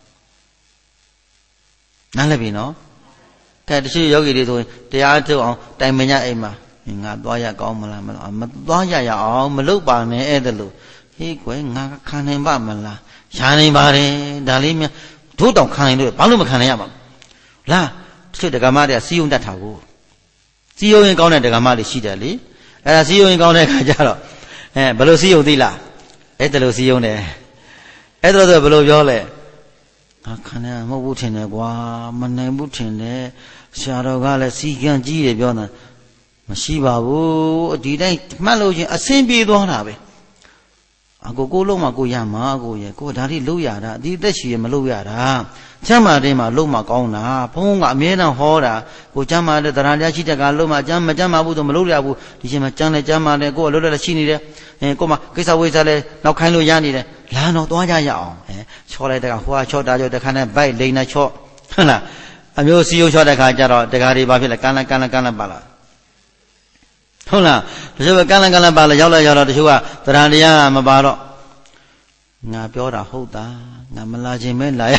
A: နားလည်ပြီနော်ကဲတချို့ယောဂီတွေဆိုရင်တရားထုတ်အောင်တိုင်ပင်ကြအိမ်မှာငါသွားရကောင်းမလားမသွားရအောင်မလုပ်ပါနဲ့အဲ့ဒါလို့ဟေးကွယ်ငါခံနိုင်ပါမလားရှားနေပါတယ်ဒါလေးများတို့တောင်ခံရင်လို့ဘာလို့မခံနိုင်ရမှာလားတချို့ဒကာမတွေကစီယုံတတ်တာကိုစီယုံရင်ကောင်းတဲ့ဒကာမတွေရှိတယ်လေအဲ့ဒါစီယုံရင်ကောင်းတဲ့ခါကျတော့ဘယ်လိုစီယုံသိလားအဲ့ဒါလိုစီယုံတယ်အဲ့ဒါဆိုဘယ်လိုပြောလဲငါခံရမဟုတ်ဘူးထင်တယ်ကွာမနိုင်ဘူးထင်တယ်ဆရာတော်ကလည်းစီကံကြီးတယ်ပြောတာမရှိပါဘူးဒီတိုင်းမှတ်လို့ချင်းအဆင်ပြေသွားတာပဲအကိုလုံးမှကိုရမှာကိုရကိုဒါလေးလုံးရတာဒီသက်ရှိရမလုံးရတာချမ်းမာတဲ့မှာလုံးမှကောင်းတာဘုန်းကအမြဲတမ်းဟောတာကိုချမ်းမာတဲ့တရားတရားရှိတဲ့ကလုံးမှချမ်းမချမ်းမာဘူးဆိုမလုံးရဘူးဒီချိန်မှာချမ်းလဲချမ်းမာတယ်ကိုကလုံးလည်းရှိနေတယ်ကိုမှကိစ္စဝိစ္စလဲနောက်ခိုင်းလို့ရနေတယ်လာတော့သွားကြရအောင်ချောလိုက်တဲ့ကဟိုကချောတာကြောတခါနဲ့ဗိုက်လိန်နဲ့ချော့ဟုတ်လားအမျိုးစီယိုချောတဲ့ခါကျတော့တခါတွေဘာဖြစ်လဲကန်းလပါလားဟုတ်လားတချို့ကကန်းလပါလဲရောက်တော့တချို့ကတရားတရားမပါတော့ငါပြောတာဟုတ်တာငါမလာခြင်းပဲလာရ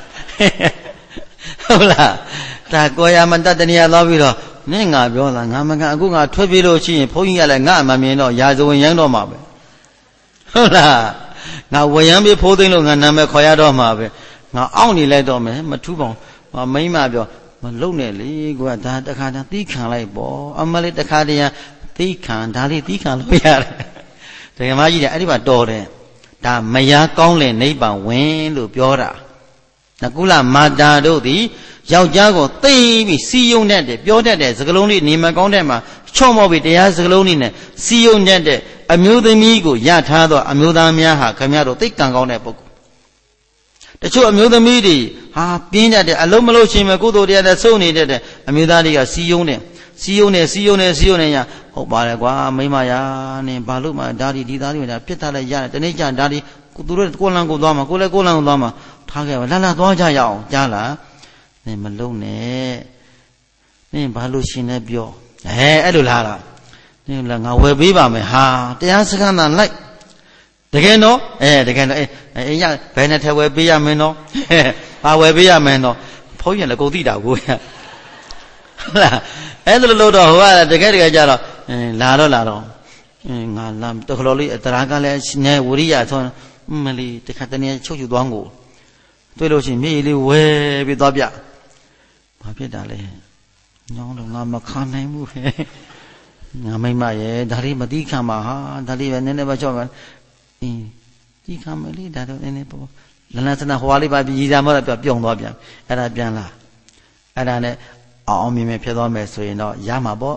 A: ဟုတ်လားဒါကိုရမတတ်တနည်းသွားပြီးတော့နင့်ငါပြောတာငါမကအခုငါထွက်ပြေးလို့ရှိရင်ဘုန်းကြီးကလည်းငါမမြင်တော့ရာဇဝင်ရမ်းတော့မှာပဲဟုတ်လားငါဝရမ်းပြေဖိုးသိမ့်လို့ငါနာမည်ခေါ်ရတော့မှာပဲငါအောင့်နေလိုက်တော့မယ်မထူးပါဘူးမိမပြောမလုံနဲ့လေကွာဒါတခါတည်းသီးခံလိုက်ပေါ့အမလေးတခါတည်းသီးခံဒါလေးသီးခံလို့ရတယ်တကယ်မကြီးတယ်အဲ့ဒီမှာတော်တယ်ဒါမယားကောင်းတဲ့နိဗ္ဗာန်ဝင်လို့ပြောတာနကုလမာတာတို့သည်ယောက်ျားကိုသိပြီးစီယုံတတ်တယ်ပြောတတ်တဲ့စကလုံးလေးနေမကောင်းတဲ့မှာချော့မော့ပြီးတရားစကလုံးလေးနဲ့စီယုံတတ်တဲ့အမျိုးသမီးကိုရထားသောအမျိုးသားများဟာခမရတို့သိကံကောင်းတဲ့ပုဂ္ဂိုလ်တချို့အမျိုးသမီးတွေဟာပြင်းတတ်တဲ့အလုံးမလို့ရှင်မဲ့ကုသိုလ်တရားနဲ့စုံနေတတ်တဲ့အမျိုးသားတွေကစီယုံတယ်ရဟုတ်ပါတယ်ကွာမိမရာနင်ဘာလို့မှဒါဒီသားတွေဒါပြစ်ထားလိုက်ရတယ်တနေ့ကျဒါဒီသူတို့ကိုလန်ကိုသွားမှာကိုလည်းကိုလန်ကိုသွားမှာထားခဲ့ပါလာသွားကြရအောင်ကြားလားနင်မလုံးနဲ့နင်ဘာလို့ရှင်လဲပြောအဲ့လိုလားနင်လည်းငါဝယ်ပေးပါမယ်ဟာတရားစခန်းသာလိုက်တကယ်နော်တကယ်နော်အေးရဘယ်နဲ့ထဝယ်ပေးရမင်းနော်ဘာဝယ်ပေးရမင်းနော်ဖုန်းရလည်းကုန်သိတာကိုဟုတ်လားအဲ့ဒါလို့တော့ဟိုကတကယ်ကြတော့လာတော့ငါလာတခလောလေးတရားကလည်းနဲဝရိယဆိုမလီတခါတည်းချုပ်ယူသွားကိုတွေ့လို့ရှိရင်မြေကြီးလေးဝဲပြီးသွားပြဘာဖြစ်တာလဲညောင်းတော့ငါမခံနိုင်ဘူးငါမိမရဲ့ဒါလေးမတိခံပါဟာဒါလေးပဲနည်းနည်းပဲချော့ပါတိခံမလေးဒါတော့နည်းနည်းပေါ့လန်းစနာဟွာလေးပါပြီးရည်စားမတော့ပြုံသွားပြန်အဲ့ဒါပြန်လာအဲ့ဒါနဲ့အောင်မြင်မြင်ဖြစ်သွားမယ်ဆိုရင်တော့ရမှာပေါ့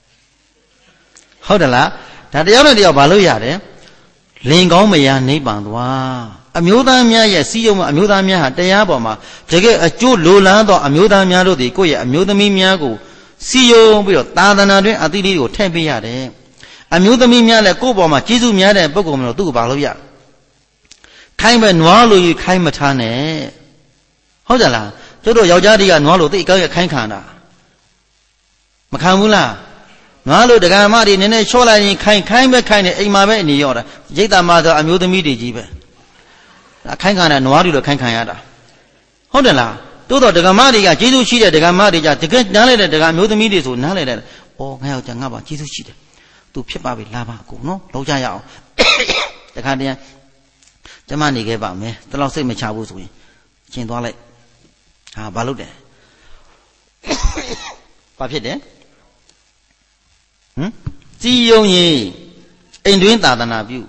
A: ဟုတ်တယ်လားဒါတယောက်နဲ့တယောက်ဘာလို့ရတယ်လင်ကောင်းမယားနိဗ္ဗာန်သွားအမျိုးသားများရဲ့စီးရုံးမှာအမျိုးသားများဟာတရားပေါ်မှာတကယ်အကျိုးလိုလားသောအမျိုးသားများတို့သည်ကိုယ့်ရဲ့အမျိုးသမီးများကိုစီယုံပြီးတော့သာသနာတွင်အသီးလေးကိုထည့်ပေးရတယ်အမျိုးသမီးများလည်းကိုယ့်ပေါ်မှာကျေးဇူးများတဲ့ပုဂ္ဂိုလ်မျိုးတို့သူ့ကိုဘာလို့ရခိုင်းပဲနွားလို့ခိုင်းမထားနဲ့ဟုတ်ကြလားတို့ယောက်ျားတွေကနွားလို့သိအကောင်းရခိုင်းခံတာမခံဘူးလားငါလို့ဒကာမတွေနည်းနည်းချော့လိုက်ရင်ခိုင်းပဲခိုင်းတယ်အိမ်မှာပဲအနေရောတာရိတ်တာမှာဆိုအမျိုးသမီးတွေကြီးပဲခိုင်းခံတာနွားတွေလို့ခိုင်းခံရတာဟုတ်တယ်လားတိုးတော့ဒကာမတွေကကျေးဇူးရှိတဲ့ဒကာမတွေကြတကယ်နားလဲတဲ့ဒကာမျိုးသမီးတွေဆိုနားလဲတဲ့ဩငါယောက်ျားငါပါကျေးဇူးရှိတယ်သူဖြစ်ပါပြီလာပါကိုနော်လောက်ကြရအောင်တခါတည်းကျမနေခဲ့ပါမယ်တလောက်စိတ်မချဘူးဆိုရင်ကျင်သွားလိုက်ဟာဘာလုပ်တယ်ဘာဖြစ်တယ်စီယုံရင်အိမ်တွင်းသာသနာပြု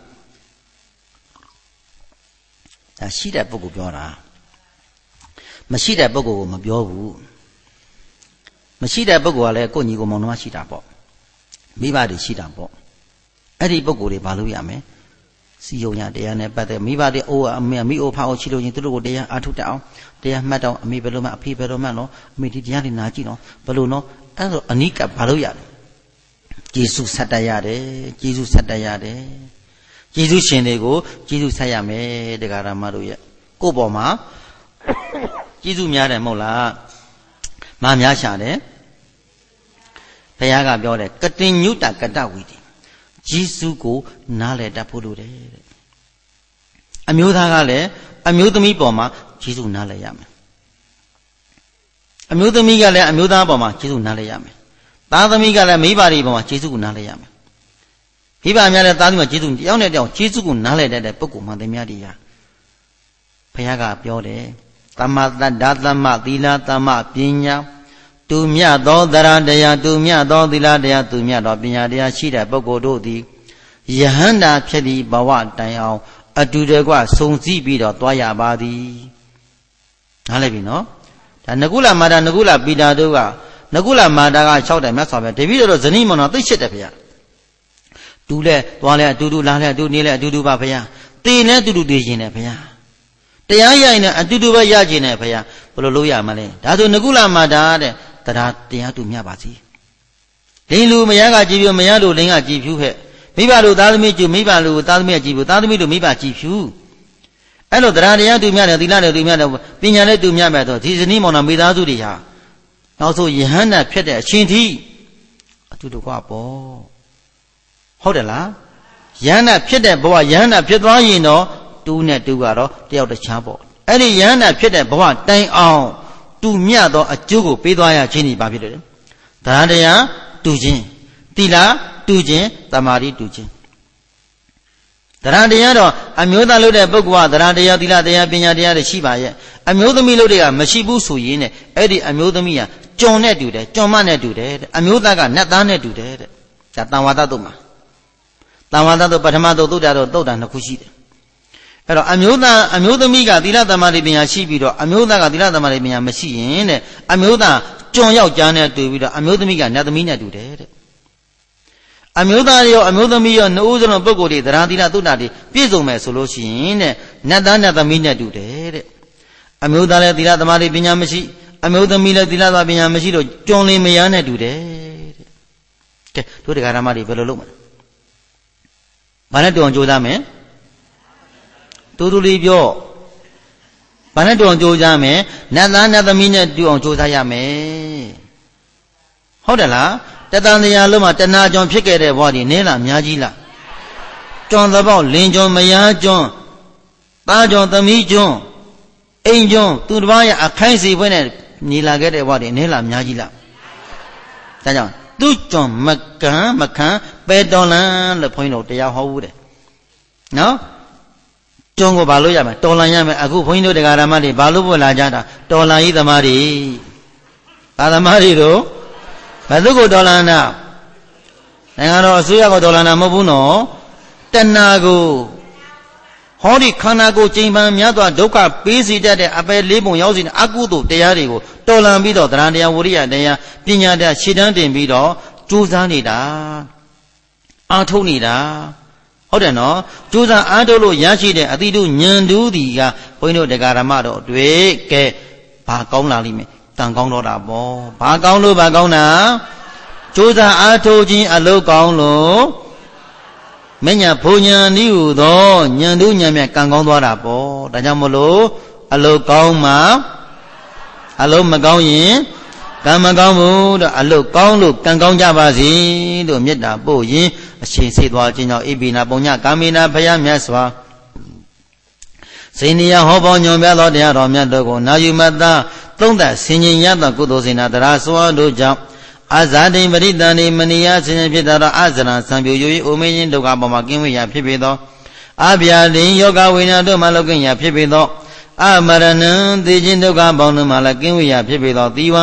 A: ဒါရှိတဲ့ပုဂ္ဂိုလ်ပြောတာမရှိတဲ့ပုဂ္ဂိုလ်ကိုမပြောဘူးမရှိတဲ့ပုဂ္ဂိုလ်ကလည်းကိုယ့်ညီကိုမောင်နှမရှိတာပေါ့မိဘတွေရှိတာပေါ့အဲ့ဒီပုဂ္ဂိုလ်တွေဘာလို့ရမလဲစီယုံရတရားနဲ့ပတ်သက်မိဘတွေအိုးအမေမိအိုဖာအိုရှိလို့ချင်းသူတို့ကိုတရားအားထုတ်တတ်အောင်တရားမှတ်တော့အမေဘယ်လိုမှအဖေဘယ်လိုမှနော်အမေဒီတရားတွေနာကြည့်နော်ဘယ်လိုနော်အဲ့ဒါအနိကဘာလို့ရလဲကျေးဇူးဆက်တတ်ရတယ်ကျေးဇူးဆက်တတ်ရတယ်ကျေးဇူးရှင်တွေကိုကျေးဇူးဆက်ရမယ်တရားဓမ္မတို့ရဲ့ကိုယ့်ပေါ်မှာကျေးဇူးများတယ်မဟုတ်လားမများရှာတယ်ဘုရားကပြောတယ်ကတင်ညုတကတဝီတိကျေးဇူးကိုနားလည်တတ်ဖို့လိုတယ်တဲ့အမျိုးသားကလည်းအမျိုးသမီးပေါ်မှာကျေးဇူးနားလည်ရမယ်အမျိုးသမီးကလည်းအမျိုးသားပေါ်မှာကျေးဇူးနားလည်ရမယ်သားသမီးကလည်းမိဘတွေပေါ်မှာကျေးဇူးကိုနားလည်ရမယ်မိဘများလည်းသားသမီးမှာကျေးဇူးတယောက်နဲ့တယောက်ကျေးဇူးကိုနားလည်တတ်တဲ့ပုဂ္ဂိုလ်မှန်တယ်များတရားဘုရားကပြောတယ်သမ္မာတတ္တသမ္မာသီလသမ္မာပညာတူမြတ်သောသရတရားတူမြတ်သောသီလတရားတူမြတ်သောပညာတရားရှိတဲ့ပုဂ္ဂိုလ်တို့သည်ယဟန္တာဖြစ်သည့်ဘဝတိုင်အောင်အတူတကွဆုံစည်းပြီးတော့တွားရပါသည်နားလည်ပြီနော်ဒါနကုလမာတာနကုလပိတာတို့ကနကုလမာတာက6တယ်မြတ်စွာဘုရားတပည့်တော်ဇနီးမောင်တော်သိရှိတယ်ဗျာတူလဲတွားလဲအတူတူလာလဲအတူနေလဲအတူတူပါဗျာတေလဲအတူတူတည်ခြင်းတယ်ဗျာတရားရရင်အတူတူပဲရခြင်းတယ်ဗျာဘယ်လိုလုပ်ရမလဲဒါဆိုနကုလမာတာတဲ့တရားတရားတူမြတ်ပါစီလင်းလူမယားကကြည်ဖြူမယားလူလင်းကကြည်ဖြူဟဲ့မိဘလူသားသမီးကျူမိဘလူသားသမီးကြည်ဖြူသားသမီးလူမိဘကြည်ဖြူအဲ့လိုတရားတရားတူမြတ်တယ်သီလနဲ့တူမြတ်တယ်ပညာနဲ့တူမြတ်မယ်ဆိုဒီဇနီးမောင်နှံမိသားစုတွေဟာနောက်ဆိုယဟန္တာဖြစ်တဲ့အရှင်သီအတူတူကပေါ့ဟုတ်တယ်လားယဟန္တာဖြစ်တဲ့ဘဝယဟန္တာဖြစ်သွားရင်တော့တူနဲ့တူကတော့တယောက်တခြားပေါ့အဲ့ဒီယဟန္တာဖြစ်တဲ့ဘဝတိုင်အောင်တူမြတ်သောအကျိုးကိုပေးသွားရခြင်းဒီပါဖြစ်တယ်တရားတရားတူခြင်းသီလတူခြင်းသမာဓိတူခြင်းတရားတရားတော့အမျိုးသားလုပ်တဲ့ပုဂ္ဂိုလ်ကတရားတရားသီလတရားပညာတရားတွေရှိပါရဲ့အမျိုးသမီးလုပ်တွေကမရှိဘူးဆိုရင်တဲ့အဲ့ဒီအမျိုးသမီးကကျွန်နဲ့တူတယ်ကျွန်မနဲ့တူတယ်တဲ့အမျိုးသားကနတ်သားနဲ့တူတယ်တဲ့ဒါတန်ဝါဒတုတ်မှာတန်ဝါဒတုတ်ပထမတုတ်သုတ္တတုတ်တုတ်တာနှစ်ခုရှိတယ်အဲ့တော့အမျိုးသားအမျိုးသမီးကသီလသမာဓိပညာရှိပြီးတော့အမျိုးသားကသီလသမာဓိပညာမရှိရင်တဲ့အမျိုးသားကျွန်ယောက်ျားနဲ့တူပြီးတော့အမျိုးသမီးကနတ်သမီးနဲ့တူတယ်တဲ့အမျိုးသားရောအမျိုးသမီးရောနှစ်ဦးစလုံးပုဂ္ဂိုလ်တွေသရသီလသုတ္တတွေပြည့်စုံမယ်ဆိုလို့ရှိရင်တဲ့နတ်သားနတ်သမီးနဲ့တူတယ်တဲ့အမျိုးသားလည်းသီလသမာဓိပညာမရှိအမျိုးသမီးလည်းသီလသမာဓိပညာမရှိတော့ကျွန်လေးမယားနဲ့တူတယ်တဲ့ကဲတို့တရားဓမ္မတွေဘယ်လိုလုပ်မလဲဘာနဲ့တူအောင်ကြိုးစားမယ်တူတူလေးပြောဘာနဲ့တူအောင်ကြိုးစားမယ်နတ်သားနတ်သမီးနဲ့တူအောင်ကြိုးစားရမယ်ဟုတ်တယ်လားတတန်တရားလုံးမှာတဏှာကြောင့်ဖြစ်ခဲ့တဲ့ဘဝဒီနည်းလားအများကြီးလားကျွန်းသဘောလင်းကျွန်းမယားကျွန်းသားကျွန်းသမီးကျွန်းအိမ်ကျွန်းသူတစ်ပါးရဲ့အခိုင်းစီပွဲနဲ့ညီလာခဲ့တဲ့ဘဝဒီနည်းလားအများကြီးလားဒါကြောင့်သူကျွန်းမခံပဲတော်လန်လို့ဘုန်းကြီးတို့တရားဟောဘူးတဲ့နော်ကျွန်းကိုဘာလို့ရမလဲတော်လန်ရမယ်အခုဘုန်းကြီးတို့တရားဓမ္မတွေဘာလို့ပွင့်လာကြတာတော်လန်ဤသမားတွေသာသမားတွေတို့ဘယ်သူကိုတော်လန်တာနိုင်ငံတော်အစိုးရကိုတော်လန်တာမဟုတ်ဘူးနော်တဏှာကိုဟောဒီခန္ဓာကိုယ်ကျိန်ပန်းများစွာဒုက္ခပေးစီတတ်တဲ့အပယ်လေးပုံရောက်စီတဲ့အကုသိုလ်တရားတွေကိုတော်လန်ပြီးတော့တရားတရားဝိရိယတရားပညာတရားရှေ့တန်းတင်ပြီးတော့ကြိုးစားနေတာအားထုတ်နေတာဟုတ်တယ်နော်ကြိုးစားအားထုတ်လို့ရရှိတဲ့အတိတုဉာဏ်တူးဒီကဘုန်းကြီးတို့တရားဓမ္မတို့အတွက်ကဲဘာကောင်းလာလိမ့်မယ်တန်ကောင်းတော့တာပေါ့ဘာကောင်းလို့ဘာကောင်းတာကြိုးစားအားထုတ်ခြင်းအလုပ်ကောင်းလို့မညာဘုံညာနည်းဟူသောဉာဏ်တို့ဉာဏ်မြတ်ကံကောင်းသွားတာပေါ့ဒါကြောင့်မလို့အလုပ်ကောင်းမှအလုပ်မကောင်းရင်ကံမကောင်းဘူးတော့အလုပ်ကောင်းလို့ကံကောင်းကြပါစေလို့မေတ္တာပို့ရင်အချိန်စိတ်သွားခြင်းကြောင့်ဣပိနာပုံညကာမိနာဖယားမြတ်စွာဇိနိယဟောပေါညွန်ပြသောတရားတော်မြတ်တို့ကိုနာယူမတ္တသုံးသဆင်ញင်ရသောကုသိုလ်စေနာတရားစွာတို့ကြောင့်အာဇာတိပရိတန်နေမနိယဆင်ញင်ဖြစ်သောအာဇရံဆံပြို၍အိုမင်းချင်းဒုက္ခပေါ်မှာကင်းဝေးရာဖြစ်ပေသောအဗျာတိယောဂဝိညာဉ်တို့မှလောကင်းရာဖြစ်ပေသောအမရဏံသိခြင်းဒုက္ခပေါင်းတို့မှလည်းကင်းဝေးရာဖြစ်ပေသောသီဝံ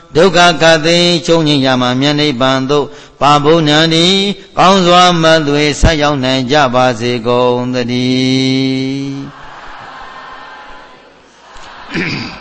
A: ဒုက္ခခတ်သိချုပ်ငြိမ်းရာမှာမြတ်နိဗ္ဗာန်သို့ပါဘုံဉာဏ်ဤကောင်းစွာမသွေဆက်ရောက်နိုင်ကြပါစေကုန်သတည်း